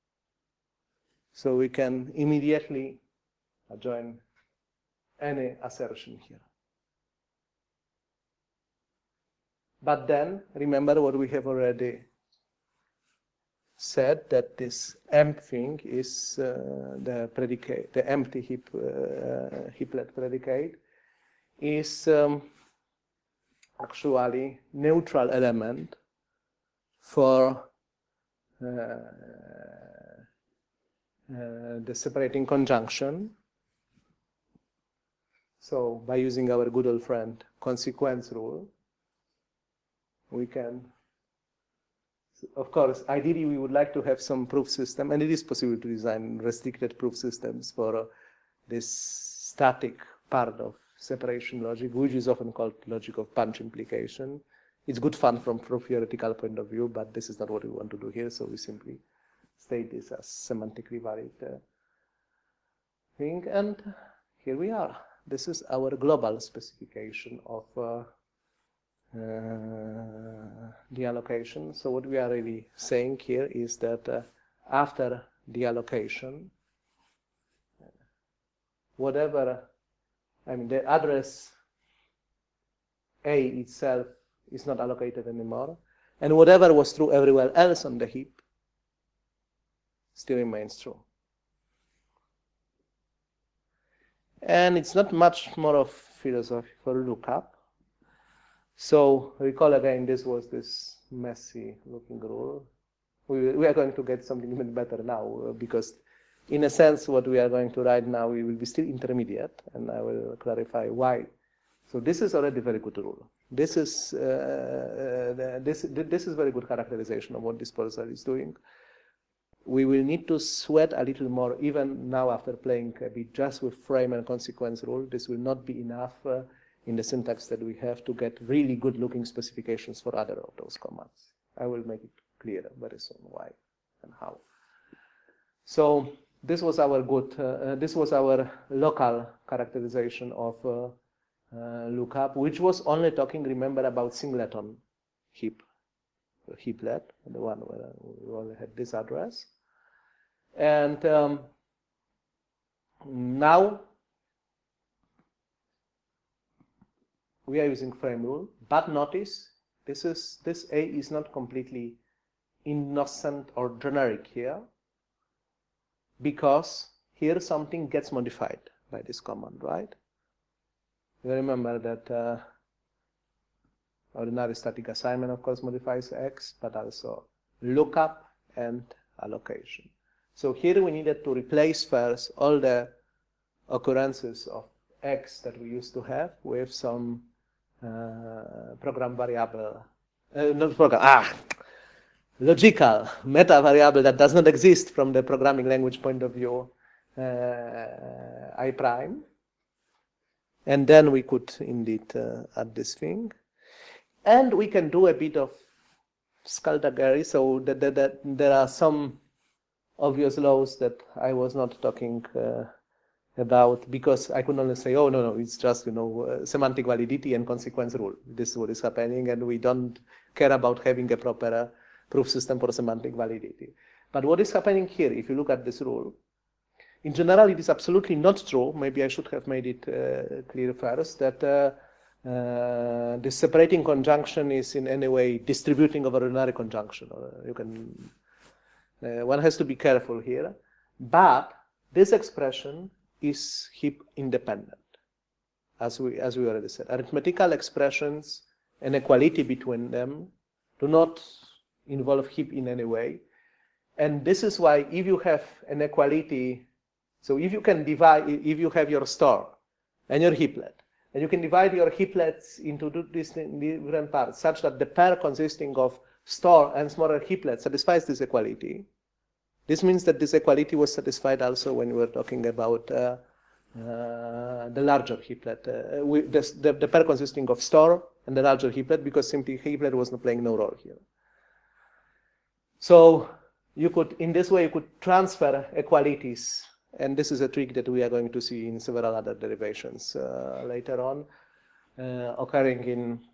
So we can immediately adjoin any assertion here. But then, remember what we have already said, that this emp thing is the predicate, the empty heaplet predicate is actually neutral element for the separating conjunction. So by using our good old friend consequence rule, we can, of course, ideally we would like to have some proof system, and it is possible to design restricted proof systems for this static part of separation logic, which is often called logic of punch implication. It's good fun from theoretical point of view, but this is not what we want to do here, so we simply state this as semantically valid thing, and here we are. This is our global specification of the allocation. So what we are really saying here is that after the allocation, whatever, I mean, the address A itself is not allocated anymore, and whatever was true everywhere else on the heap still remains true. And it's not much more of philosophy for lookup. So recall again, this was this messy looking rule. We are going to get something even better now, because in a sense what we are going to write now, we will be still intermediate, and I will clarify why. So this is already very good rule. This is this is very good characterization of what this parser is doing. We will need to sweat a little more, even now after playing a bit just with frame and consequence rule. This will not be enough in the syntax that we have to get really good looking specifications for other of those commands. I will make it clear very soon why and how. So this was our good, this was our local characterization of lookup, which was only talking, remember, about singleton heap. heaplet, the one where we only had this address. And now we are using frame rule, but notice this A is not completely innocent or generic here, because here something gets modified by this command, right? You remember that ordinary static assignment, of course, modifies X, but also lookup and allocation. So here we needed to replace first all the occurrences of X that we used to have with some program variable, not program, logical meta variable that does not exist from the programming language point of view, I prime. And then we could indeed add this thing. And we can do a bit of skullduggery, so that there are some obvious laws that I was not talking about, because I could only say, oh, no, it's just, semantic validity and consequence rule. This is what is happening, and we don't care about having a proper proof system for semantic validity. But what is happening here, if you look at this rule, in general, it is absolutely not true. Maybe I should have made it clear first, that this separating conjunction is in any way distributing over ordinary conjunction. You can, one has to be careful here. But this expression is heap independent, as we already said. Arithmetical expressions and equality between them do not involve heap in any way. And this is why if you have an equality, so if you can divide, if you have your store and your heaplet, and you can divide your heaplets into different parts such that the pair consisting of store and smaller heaplet satisfies this equality. This means that this equality was satisfied also when we were talking about the larger heaplet, the pair consisting of store and the larger heaplet, because simply heaplet was not playing no role here. So you could, in this way, you could transfer equalities, and this is a trick that we are going to see in several other derivations later on, occurring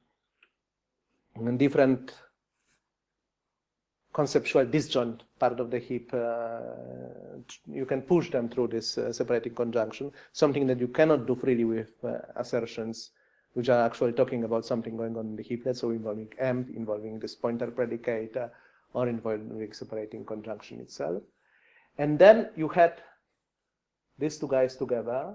in different conceptual disjoint part of the heap. You can push them through this separating conjunction, something that you cannot do freely with assertions which are actually talking about something going on in the heaplet, so involving emp, involving this pointer predicate, or involving separating conjunction itself. And then you had these two guys together.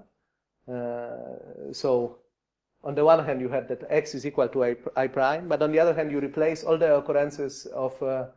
So on the one hand, you had that X is equal to I prime, but on the other hand, you replace all the occurrences of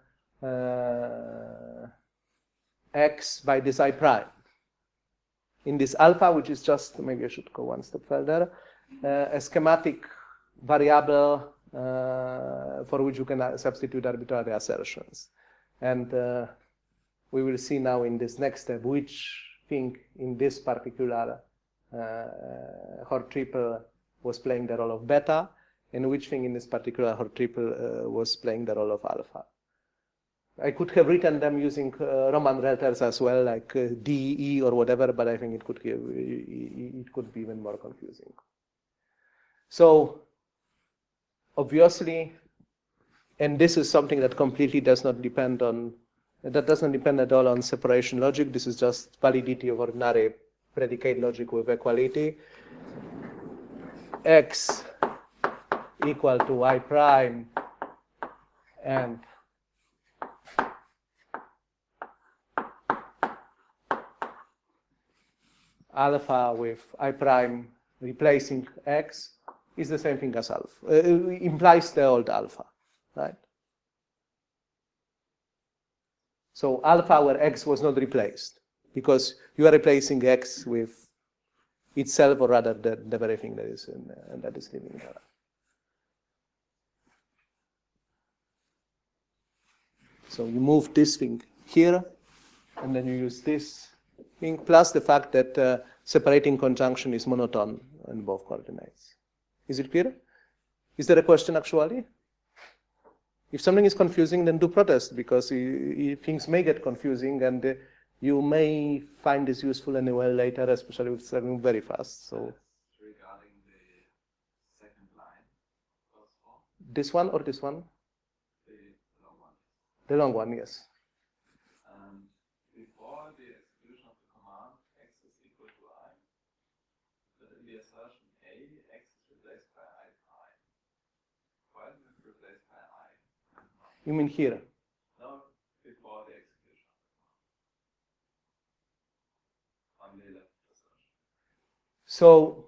X by this I prime. In this alpha, which is just, maybe I should go one step further, a schematic variable for which you can substitute arbitrary assertions. And we will see now in this next step which thing in this particular Hort triple was playing the role of beta, and which thing in this particular Hort triple was playing the role of alpha. I could have written them using Roman letters as well, like D, E, or whatever, but I think it could be even more confusing. So, obviously, and this is something that completely does not depend on, that doesn't depend at all on separation logic. This is just validity of ordinary predicate logic with equality. X equal to I prime and alpha with I prime replacing X is the same thing as alpha. It implies the old alpha, right? So alpha where X was not replaced, because you are replacing X with itself, or rather the very thing that is living there. So you move this thing here, and then you use this thing, plus the fact that separating conjunction is monotone in both coordinates. Is it clear? Is there a question actually? If something is confusing, then do protest, because things may get confusing, and you may find this useful anyway later, especially with serving very fast. So regarding the second line, first form. This one or this one? The long The long one, yes. And before the execution of the command, x is equal to I. But in the assertion A, x is replaced by I prime. Why is it replaced by I? You mean here? No, before the execution of the command. On the left assertion. So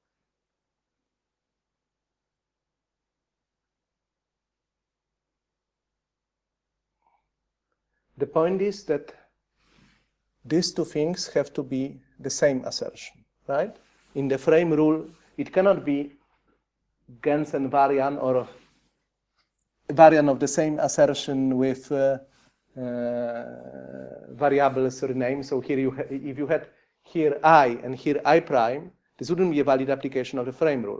the point is that these two things have to be the same assertion, right? In the frame rule, it cannot be gens and variant or variant of the same assertion with variables rename. So here if you had here I and here I prime, this wouldn't be a valid application of the frame rule.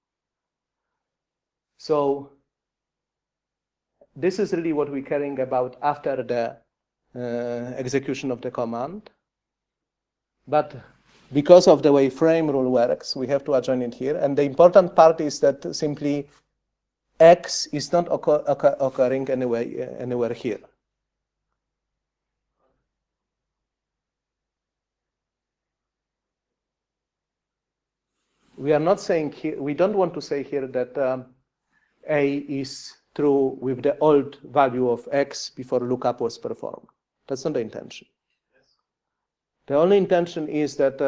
So this is really what we're caring about after the execution of the command. But because of the way frame rule works, we have to adjoin it here. And the important part is that simply x is not occurring anywhere here. We are not saying here, we don't want to say here that A is true with the old value of x before lookup was performed. That's not the intention. Yes. The only intention is that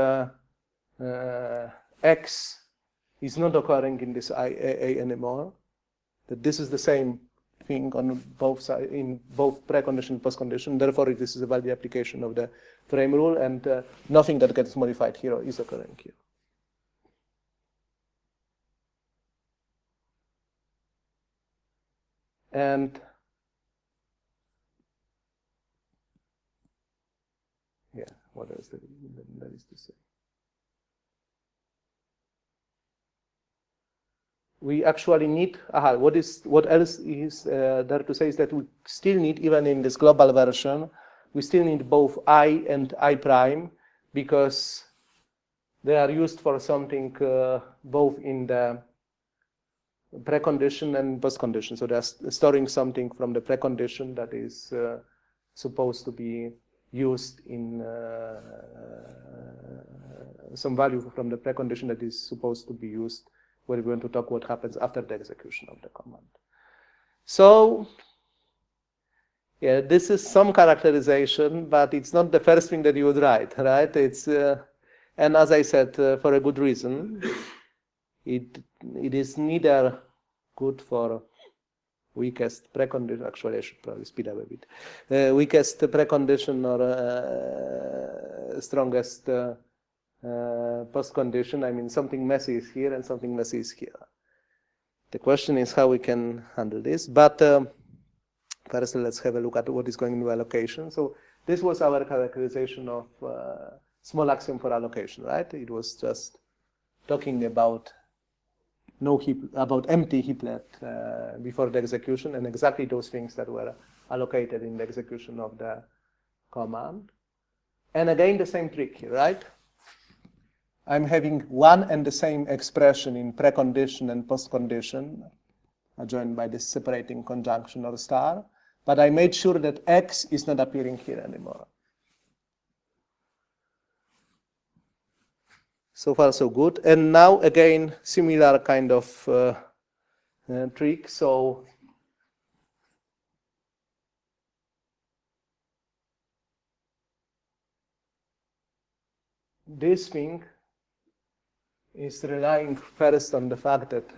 x is not occurring in this A anymore. That this is the same thing on both sides, in both precondition and postcondition. Therefore, this is a valid application of the frame rule, and nothing that gets modified here is occurring here. And yeah, what else there is to say? We actually need, what else is there to say is that we still need, even in this global version, we still need both I and I prime, because they are used for something both in the precondition and postcondition. So they're storing something from the precondition that is supposed to be used in some value from the precondition that is supposed to be used when we want to talk what happens after the execution of the command. So yeah, this is some characterization, but it's not the first thing that you would write, right? It's and as I said, for a good reason. It is neither good for weakest precondition. Actually, I should probably speed up a bit. Weakest precondition or strongest postcondition. I mean, something messy is here and something messy is here. The question is how we can handle this. But first, let's have a look at what is going into allocation. So this was our characterization of small axiom for allocation, right? It was just talking about empty heaplet before the execution, and exactly those things that were allocated in the execution of the command. And again, the same trick here, right? I'm having one and the same expression in precondition and postcondition, adjoined by this separating conjunction or star, but I made sure that x is not appearing here anymore. So far, so good. And now, again, similar kind of trick. So this thing is relying first on the fact that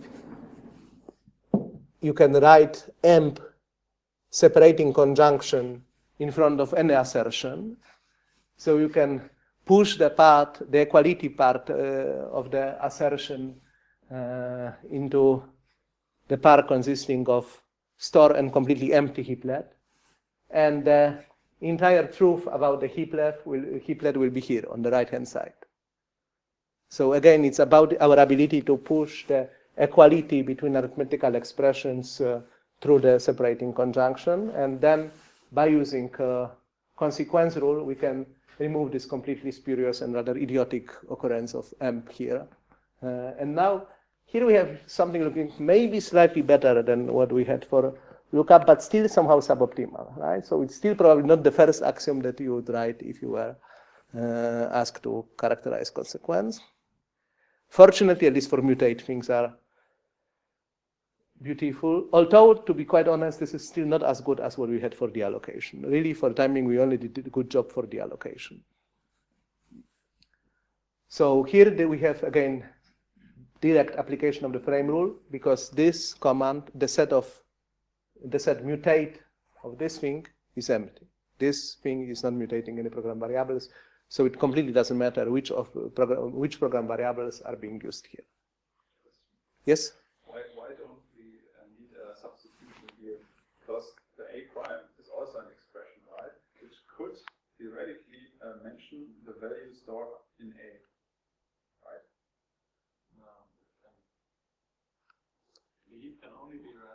you can write emp separating conjunction in front of any assertion. So you can push the equality part of the assertion into the part consisting of store and completely empty heaplet. And the entire truth about the heaplet will be here on the right-hand side. So again, it's about our ability to push the equality between arithmetical expressions through the separating conjunction. And then by using consequence rule, we can remove this completely spurious and rather idiotic occurrence of emp here. And now here we have something looking maybe slightly better than what we had for lookup, but still somehow suboptimal, right? So it's still probably not the first axiom that you would write if you were asked to characterize consequence. Fortunately, at least for mutate, things are beautiful. Although, to be quite honest, this is still not as good as what we had for the allocation. Really, for timing, we only did a good job for the allocation. So here we have, again, direct application of the frame rule, because this command, the set mutate of this thing is empty. This thing is not mutating any program variables, so it completely doesn't matter which program variables are being used here. Yes? Why don't we need a substitution here? Because the A prime is also an expression, right? Which could theoretically mention the value stored in A, right? No. The heap can only be read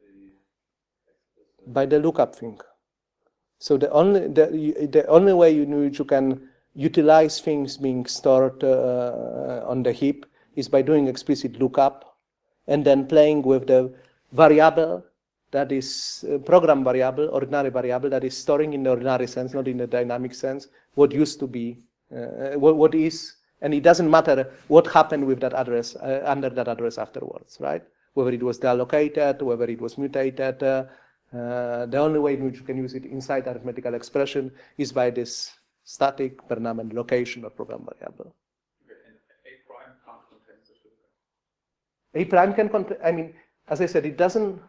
by the lookup thing. So the only way in which you can utilize things being stored on the heap is by doing explicit lookup and then playing with the variable that is program variable, ordinary variable that is storing in the ordinary sense, not in the dynamic sense, what used to be, what is, and it doesn't matter what happened with that address, under that address afterwards, right? Whether it was deallocated, whether it was mutated, the only way in which you can use it inside arithmetical expression is by this static permanent location of program variable. Okay, and A prime can't contain such a. A prime can contain, I mean, as I said, it doesn't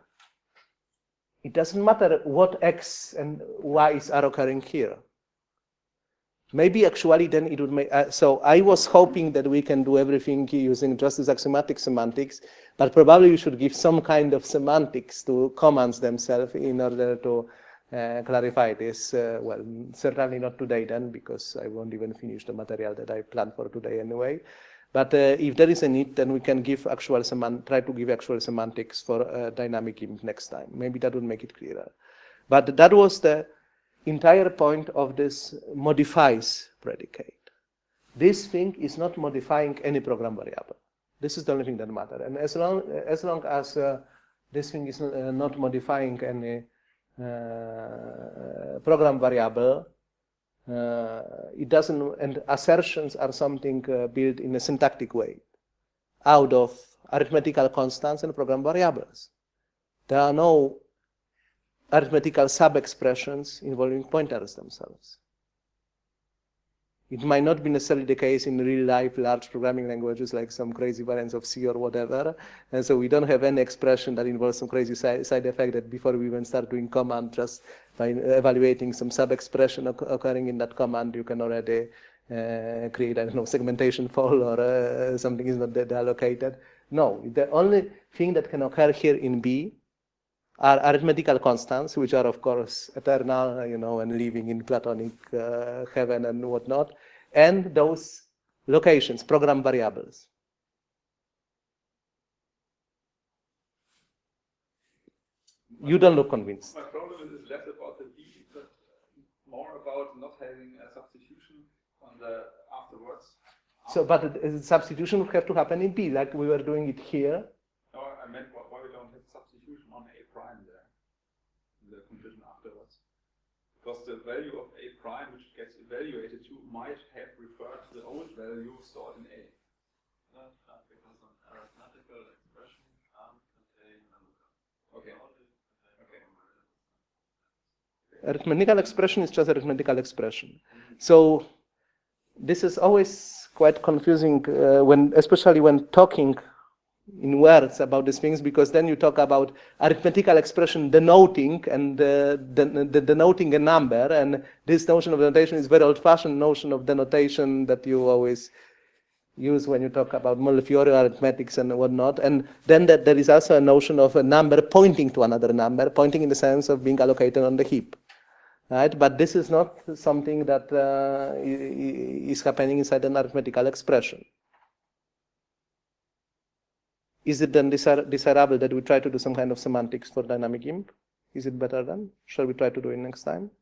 matter what X and Y's are occurring here. Maybe actually then it would make, so I was hoping that we can do everything using just this axiomatic semantics, but probably we should give some kind of semantics to commands themselves in order to clarify this. Well, certainly not today then, because I won't even finish the material that I planned for today anyway. But if there is a need, then we can give try to give actual semantics for dynamic imp next time. Maybe that would make it clearer. But that was the entire point of this modifies predicate. This thing is not modifying any program variable. This is the only thing that matters. And as long as this thing is not modifying any program variable, it doesn't, and assertions are something built in a syntactic way out of arithmetical constants and program variables. There are no arithmetical sub-expressions involving pointers themselves. It might not be necessarily the case in real life large programming languages like some crazy variants of C or whatever, and so we don't have any expression that involves some crazy side effect that before we even start doing command, just by evaluating some sub-expression occurring in that command, you can already create, I don't know, segmentation fall or something is not allocated. No, the only thing that can occur here in B are arithmetical constants, which are of course eternal, and living in Platonic heaven and whatnot, and those locations, program variables. You don't look convinced. My problem is less about the B, but more about not having a substitution on the afterwards. So, but the substitution would have to happen in B, like we were doing it here. No, I meant why we don't have substitution on A prime there, in the condition afterwards. Because the value of A prime, which gets evaluated to, might have referred to the old value stored in A. Not because an arithmetical expression can't contain a lookup. Okay. Arithmetical expression is just arithmetical expression. So this is always quite confusing, especially when talking in words about these things, because then you talk about arithmetical expression denoting and denoting a number, and this notion of denotation is very old-fashioned notion of denotation that you always use when you talk about Montefiore arithmetics and whatnot. And then there is also a notion of a number pointing to another number, pointing in the sense of being allocated on the heap. Right? But this is not something that is happening inside an arithmetical expression. Is it then desirable that we try to do some kind of semantics for dynamic imp? Is it better then? Shall we try to do it next time?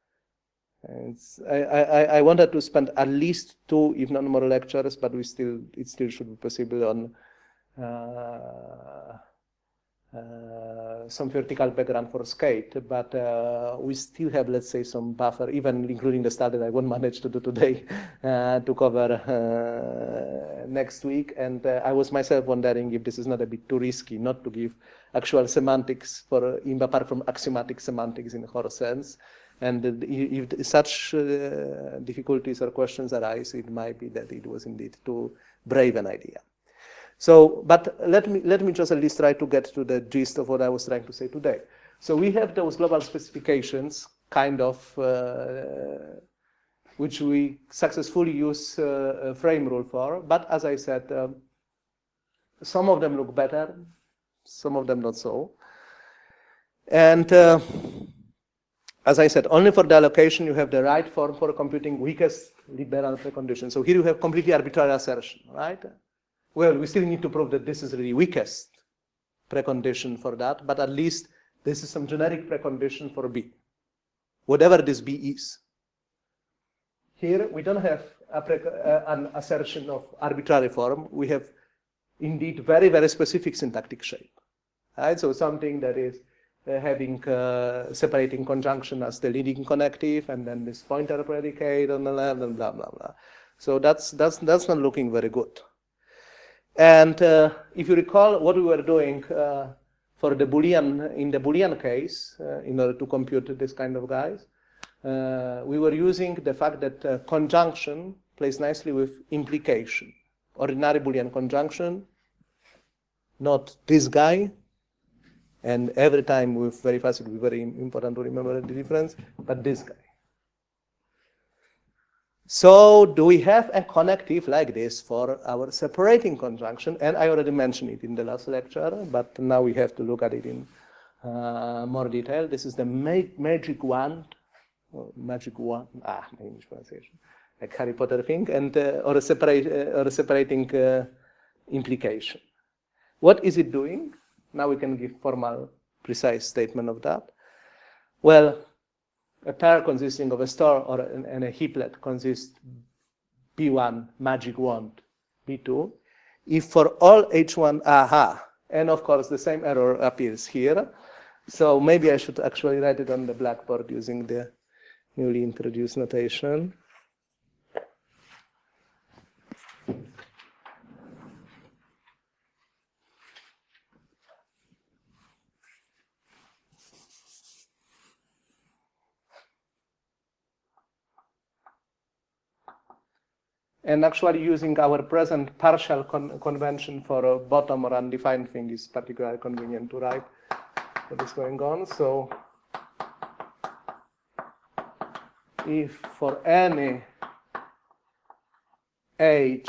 I wanted to spend at least 2, if not more, lectures, but it still should be possible on some vertical background for skate, but we still have, let's say, some buffer, even including the stuff that I won't manage to do today, to cover next week. And I was myself wondering if this is not a bit too risky not to give actual semantics for, apart from axiomatic semantics in horse sense. And if such difficulties or questions arise, it might be that it was indeed too brave an idea. So, but let me just at least try to get to the gist of what I was trying to say today. So we have those global specifications, kind of, which we successfully use a frame rule for. But as I said, some of them look better, some of them not so. And as I said, only for the allocation you have the right form for computing weakest liberal precondition. So here you have completely arbitrary assertion, right? Well, we still need to prove that this is really weakest precondition for that, but at least this is some generic precondition for B, whatever this B is. Here, we don't have an assertion of arbitrary form. We have indeed very, very specific syntactic shape, right? So something that is having separating conjunction as the leading connective, and then this pointer predicate on the left, and blah, blah, blah. So that's not looking very good. And if you recall what we were doing for the Boolean, in the Boolean case, in order to compute this kind of guys, we were using the fact that conjunction plays nicely with implication. Ordinary Boolean conjunction, not this guy, and every time with very fast, it will be very important to remember the difference, but this guy. So do we have a connective like this for our separating conjunction? And I already mentioned it in the last lecture, but now we have to look at it in more detail. This is the magic wand, my English pronunciation, like Harry Potter thing, and or a separating implication. What is it doing? Now we can give formal, precise statement of that. Well, a pair consisting of a star and a heaplet consists B1, magic wand, B2. If for all H1, and of course the same error appears here. So maybe I should actually write it on the blackboard using the newly introduced notation. And actually using our present partial convention for a bottom or undefined thing is particularly convenient to write what is going on. So if for any H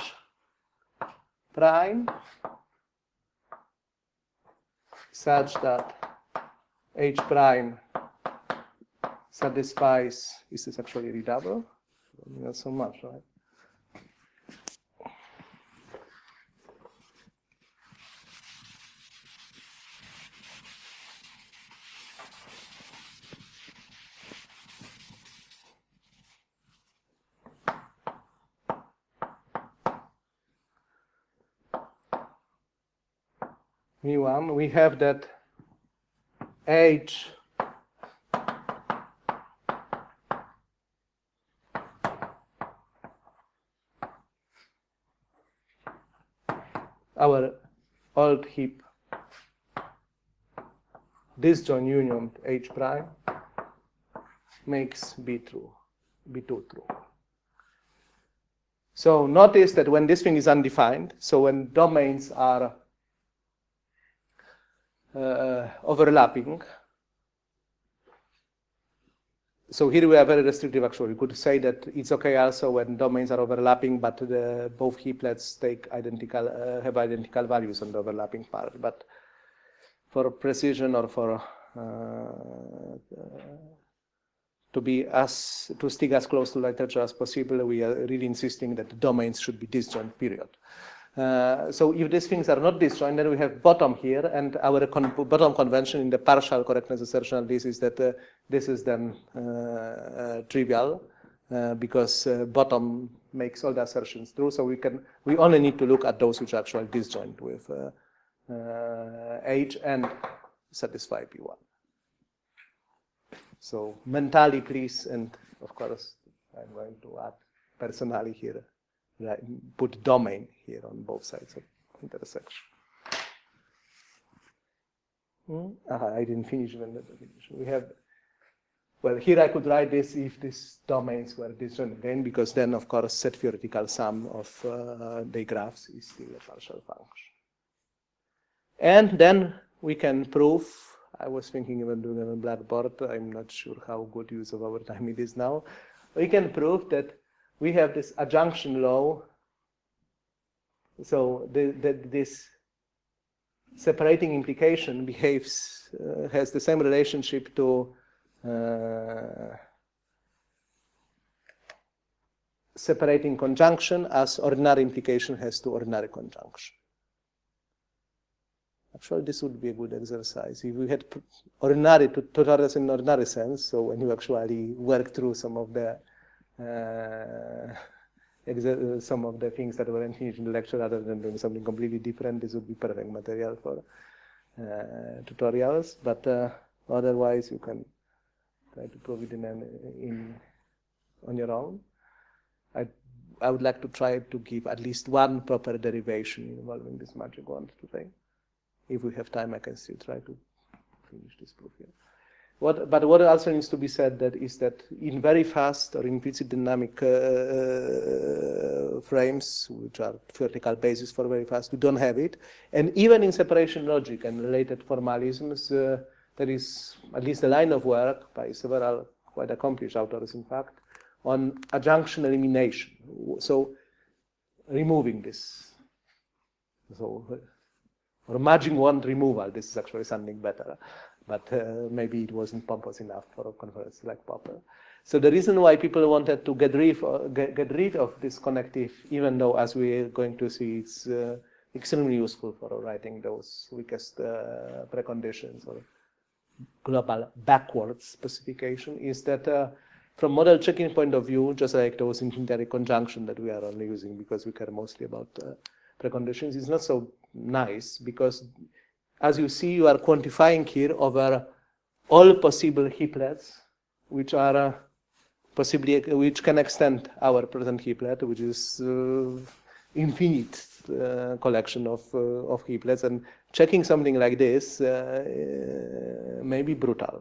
prime such that H prime satisfies, is this actually readable? Not so much, right? mu1, we have that H our old heap disjoint union H prime makes B true, B2 true. So notice that when this thing is undefined, so when domains are overlapping, so here we are very restrictive actually. We could say that it's okay also when domains are overlapping, but both heaplets take identical, have identical values on the overlapping part. But for precision or for to stick as close to literature as possible, we are really insisting that the domains should be disjoint, period. So if these things are not disjoint, then we have bottom here, and our bottom convention in the partial correctness assertion of this is that this is then trivial because bottom makes all the assertions true. So we only need to look at those which are actually disjoint with H, and satisfy P1. So mentally, please, and of course, I'm going to add personally here, right, put domain here on both sides of intersection. I didn't finish even the definition. We have, well, here I could write this if these domains were disjoint again, because then, of course, set theoretical sum of the graphs is still a partial function. And then we can prove, I was thinking even doing it on Blackboard, I'm not sure how good use of our time it is now. We can prove that we have this adjunction law, so this separating implication behaves, has the same relationship to separating conjunction as ordinary implication has to ordinary conjunction. Actually, this would be a good exercise. If we had ordinary tutorials in ordinary sense, so when you actually work through some of the things that were finished in the lecture rather than doing something completely different, this would be perfect material for tutorials. But otherwise, you can try to prove it on your own. I would like to try to give at least one proper derivation involving this magic wand today. If we have time, I can still try to finish this proof here. But what also needs to be said is that in very fast or implicit dynamic frames, which are theoretical basis for very fast, we don't have it. And even in separation logic and related formalisms, there is at least a line of work by several quite accomplished authors, in fact, on adjunction elimination. So removing this. Or merging wand removal. This is actually something better, but maybe it wasn't pompous enough for a conference like Popper. So the reason why people wanted to get rid of this connective, even though, as we're going to see, it's extremely useful for writing those weakest preconditions or global backwards specification, is that from model checking point of view, just like those infinitary conjunction that we are only using because we care mostly about preconditions, is not so nice, because as you see, you are quantifying here over all possible heaplets, which are which can extend our present heaplet, which is infinite collection of heaplets, and checking something like this may be brutal.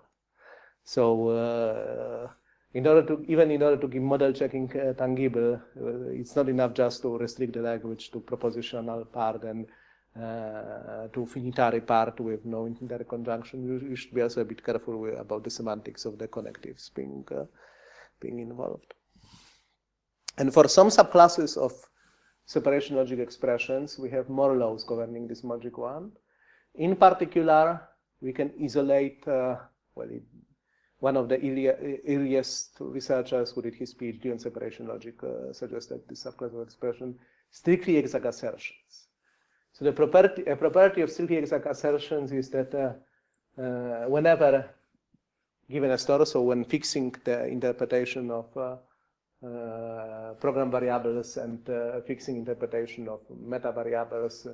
So in order to give model checking tangible, it's not enough just to restrict the language to propositional part and to finitary part with no infinitary conjunction. You should be also a bit careful about the semantics of the connectives being involved. And for some subclasses of separation logic expressions, we have more laws governing this magic wand. In particular, we can isolate, one of the earliest researchers who did his PhD on separation logic suggested this subclass of expression, strictly exact assertions. So a property of strictly exact assertions is that whenever given a store, so when fixing the interpretation of program variables and fixing interpretation of meta variables,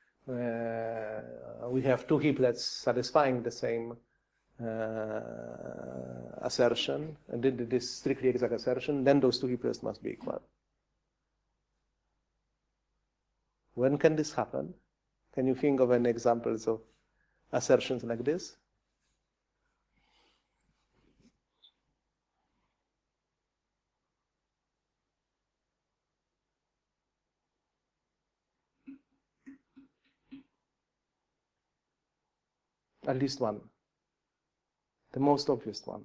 we have two heaplets satisfying the same assertion, and this strictly exact assertion, then those two heaplets must be equal. When can this happen? Can you think of any examples of assertions like this? At least one. The most obvious one.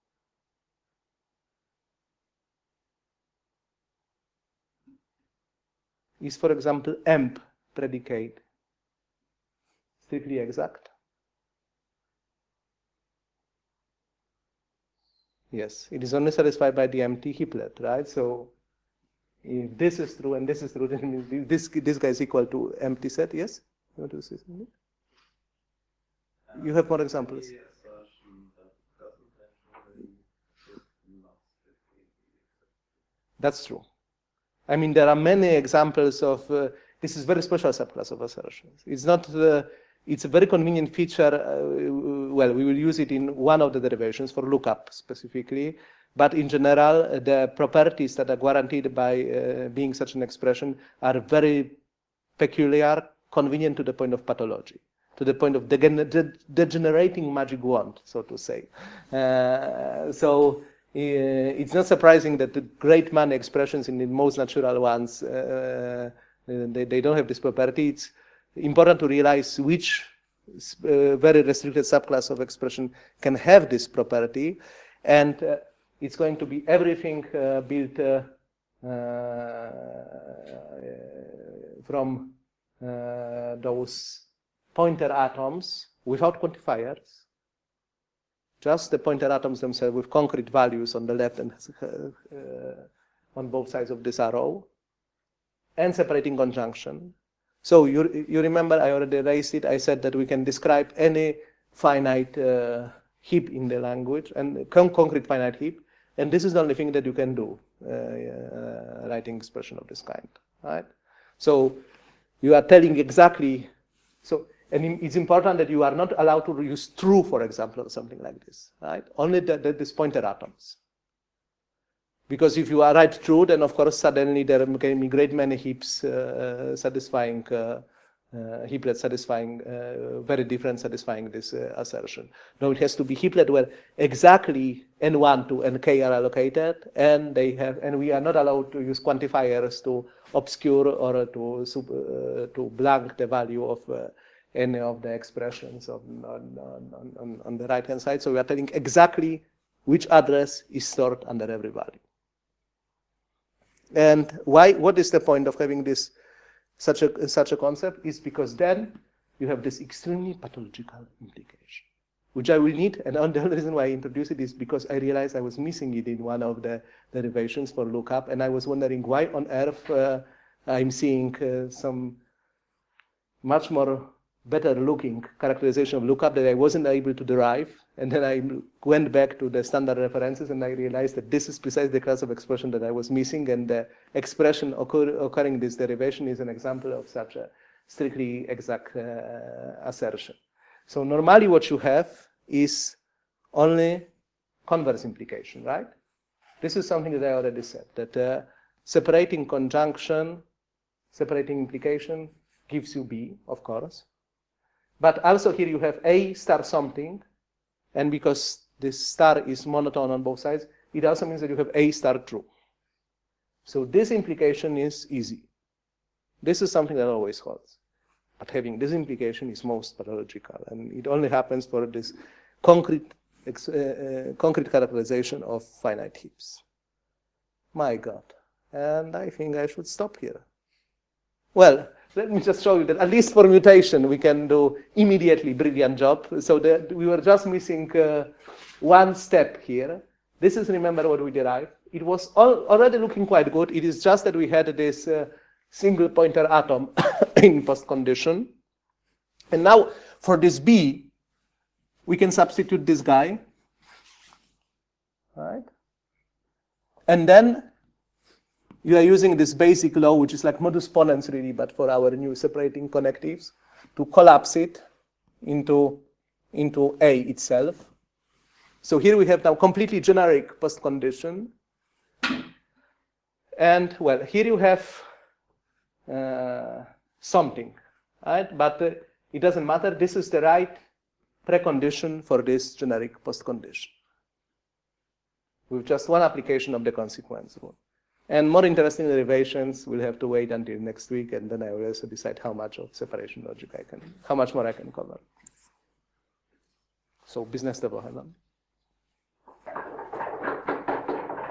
Is, for example, emp predicate strictly exact? Yes, it is only satisfied by the empty heaplet, right? So if this is true and this is true, then this guy is equal to empty set, yes? You want to say something? You have more examples. That's true. I mean, there are many examples of, this is very special subclass of assertions. It's not it's a very convenient feature. Well, we will use it in one of the derivations for lookup specifically. But in general, the properties that are guaranteed by being such an expression are very peculiar, convenient to the point of pathology, to the point of degenerating magic wand, so to say. So it's not surprising that the great many expressions in the most natural ones, they don't have this property. It's important to realize which very restricted subclass of expression can have this property, and it's going to be everything built from those pointer atoms without quantifiers, just the pointer atoms themselves with concrete values on the left and on both sides of this arrow, and separating conjunction. So you remember I already raised it. I said that we can describe any finite heap in the language, and concrete finite heap, and this is the only thing that you can do, writing expression of this kind, right? So you are telling exactly, so, and it's important that you are not allowed to use true, for example, or something like this, right? Only these pointer atoms. Because if you are right true, then of course suddenly there can be great many heaps satisfying, heaplet satisfying, very different satisfying this assertion. No, it has to be heaplet where exactly n1 to nk are allocated, and they have, and we are not allowed to use quantifiers to obscure or to blank the value of any of the expressions on the right hand side. So we are telling exactly which address is stored under every value. And why? What is the point of having this such a concept? Is because then you have this extremely pathological implication, which I will need. And the only reason why I introduce it is because I realized I was missing it in one of the derivations for lookup, and I was wondering why on earth I'm seeing some much more better looking characterization of lookup that I wasn't able to derive. And then I went back to the standard references and I realized that this is precisely the class of expression that I was missing, and the expression occurring in this derivation is an example of such a strictly exact assertion. So normally what you have is only converse implication, right? This is something that I already said, that separating conjunction, separating implication gives you B, of course. But also here you have A star something, and because this star is monotone on both sides, it also means that you have A star true. So this implication is easy. This is something that always holds. But having this implication is most pathological, and it only happens for this concrete characterization of finite heaps. My God. And I think I should stop here. Well, let me just show you that at least for mutation, we can do immediately brilliant job. So that we were just missing one step here. This is, remember what we derived. It was already looking quite good. It is just that we had this single pointer atom in postcondition. And now for this B, we can substitute this guy, right? And then you are using this basic law, which is like modus ponens really, but for our new separating connectives, to collapse it into A itself. So here we have now completely generic postcondition. And well, here you have something, right? But it doesn't matter. This is the right precondition for this generic postcondition with just one application of the consequence rule. And more interesting derivations will have to wait until next week, and then I will also decide how much of separation logic how much more I can cover. So business development.